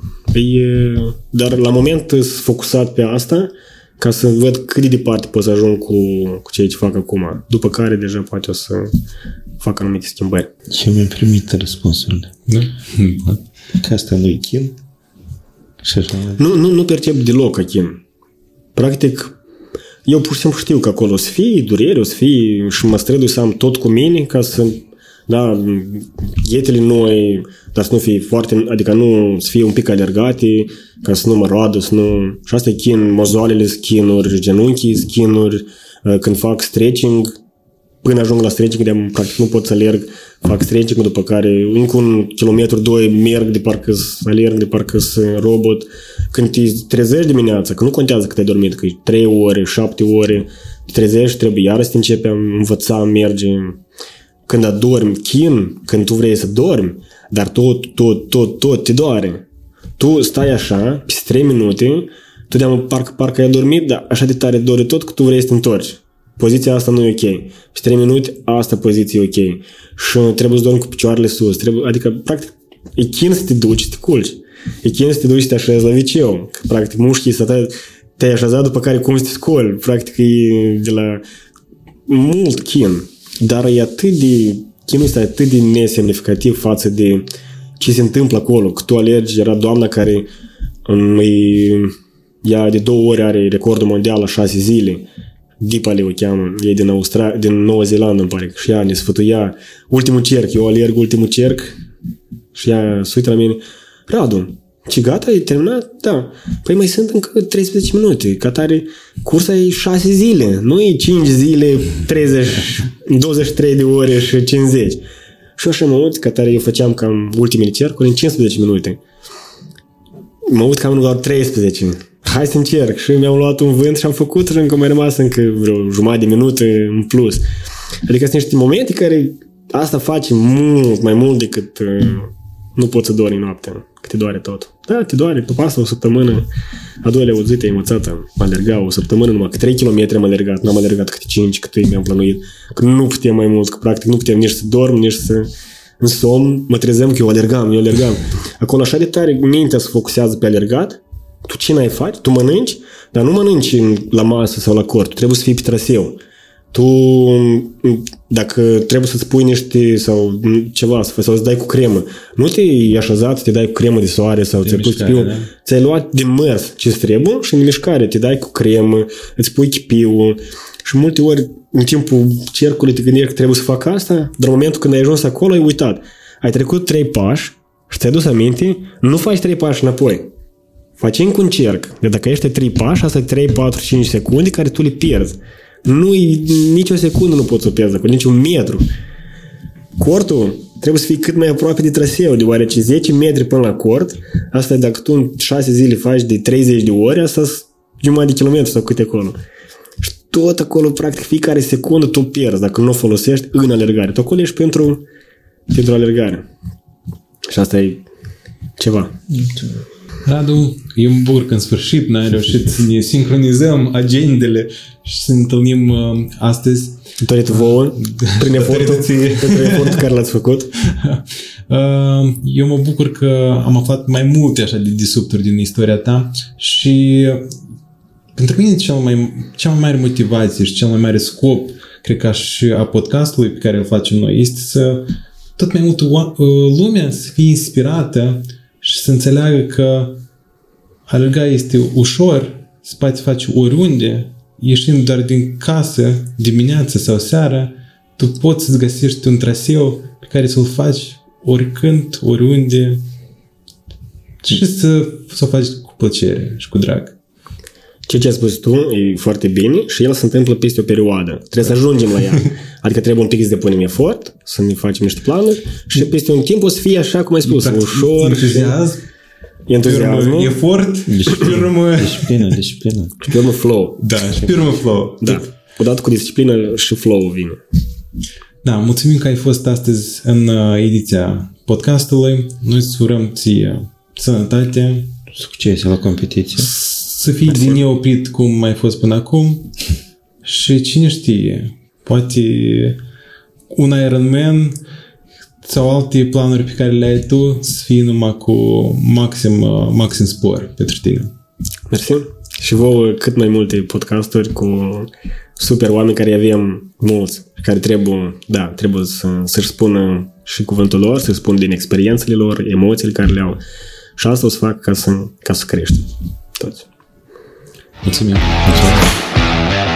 Dar la moment sunt focusat pe asta ca să văd cât de departe pot să ajung cu ceea ce fac acum. După care deja poate o să fac anumite schimbări. Și mi-am primit răspunsurile. Da? Că asta nu-i chin. Și așa. Nu percep deloc ca chin. Practic, eu pur și simplu știu că acolo o să fie durere, o să fie și mă strădui să am tot cu mine ca să... Da, ghetele noi, dar să nu fie foarte, adică nu să fie un pic alergate, ca să nu mă roadă, să nu... Și asta e chin, mozoalele schinuri, genunchii schinuri, când fac stretching, până ajung la stretching, de practic nu pot să alerg, fac stretching, după care încă 1 kilometru, 2 merg de parcă alerg, de parcă robot. Când te trezești dimineața, că nu contează cât ai dormit, că e 3 ore, 7 ore, te trezești, trebuie iară să te începi a învăța, merge... Când adormi chin, când tu vrei să dormi, dar tot te doare. Tu stai așa, peste 3 minute, totdeauna parcă ai adormit, dar așa de tare dori tot că tu vrei să te întorci. Poziția asta nu e ok. Și 3 minute, asta poziție e ok. Și trebuie să dormi cu picioarele sus. Adică, practic, e chin să te duci, să te culci. E chin să te duci să te așezi la viceu. Că, practic, mușchii să te-ai așezat, după care cum să te scoli. Practic, e de la mult chin. Dar e atât de... Chinul ăsta e atât de nesemnificativ față de ce se întâmplă acolo. Că tu alergi, era doamna care ea de 2 ori are recordul mondial la 6 zile. Dipale o cheamă, e din Noua Zeelandă, îmi pare, și ea ne sfătuia ultimul cerc, eu alerg ultimul cerc și ea se uită la mine, Radu, ce gata, e terminat? Da. Păi mai sunt încă 13 minute, ca tare cursa e 6 zile, nu e 5 zile, 30, 23 de ore și 50. Și așa mă uit, ca tare eu făceam cam ultimele cercuri în 15 minute. Mă uit cam doar 13. Hai să încerc. Și mi-am luat un vânt și am făcut și încă mai rămas încă vreo jumătate de minute în plus. Adică sunt niște momente care asta face mult mai mult decât nu poți să dormi noaptea, că te doare tot. Da, te doare, după asta o săptămână, a doilea o zi te-ai învățat, am alergat o săptămână numai, că 3 km am alergat, n-am alergat câte 5, câte mi-am plănuit, că nu puteam mai mult, că practic nu puteam nici să dorm, nici să în somn, mă trezeam că eu alergam. Acolo așa de tare mintea se focusează pe alergat, tu ce n-ai faci? Tu mănânci, dar nu mănânci la masă sau la cort, tu trebuie să fii pe traseu. Tu, dacă trebuie să-ți pui niște sau ceva, sau să-ți dai cu cremă, nu te-ai așezat, te dai cu cremă de soare sau ți-ai pus chipiul, ți-ai luat din mers ce-ți trebuie și în mișcare te dai cu cremă, îți pui chipiul și multe ori în timpul cercului te gândești că trebuie să fac asta, dar în momentul când ai ajuns acolo ai uitat. Ai trecut 3 pași și ți-ai dus aminte, nu faci 3 pași înapoi. Faci încă un cerc. De dacă ești 3 pași, asta e 3, 4, 5 secunde care tu le pierzi. Nici o secundă nu poți să o pierzi, nici un metru. Cortul trebuie să fie cât mai aproape de traseu, deoarece 10 metri până la cort, asta e dacă tu în 6 zile faci de 30 de ore, asta e jumătate de kilometru sau câte acolo. Și tot acolo, practic, fiecare secundă tu pierzi dacă nu o folosești în alergare. Tu acolo ești pentru alergare. Și asta e ceva. Radu, eu mă bucur că în sfârșit n-ai reușit să ne sincronizăm agendele și să ne întâlnim astăzi. Datorită vouă, prin efortul care l-ați făcut. Eu mă bucur că am aflat mai multe așa de disupturi din istoria ta și pentru mine cea mai mare motivație și cel mai mare scop, cred că și a podcastului pe care îl facem noi, este să tot mai multă lume să fie inspirată și să înțeleagă că alerga este ușor, se poate face oriunde, ieșind doar din casă, dimineața sau seara, tu poți să-ți găsești un traseu pe care să-l faci oricând, oriunde și să o faci cu plăcere și cu drag. Ce ai spus tu e foarte bine și el se întâmplă peste o perioadă. Trebuie să ajungem la ea. Adică trebuie un pic să depunem efort, să ne facem niște planuri și peste un timp o să fie așa cum ai spus, ușor. Entuziasm, efort, disciplină. Și pe urmă flow. Da, și pe urmă flow. Da. Odată cu disciplină și flow vine. Da, mulțumim că ai fost astăzi în ediția podcastului. Noi îți urăm ție sănătate, succes la competiție, să fii din neoprit cum ai fost până acum și cine știe, poate un Ironman sau alte planuri pe care le ai tu să fie numai cu maxim spor pentru tine. Mersi. Și vouă cât mai multe podcasturi cu super oameni care avem mulți, care trebuie să-și spună și cuvântul lor, să-și spună din experiențele lor, emoțiile care le au. Și asta o să fac ca să creștem toți. Mulțumim.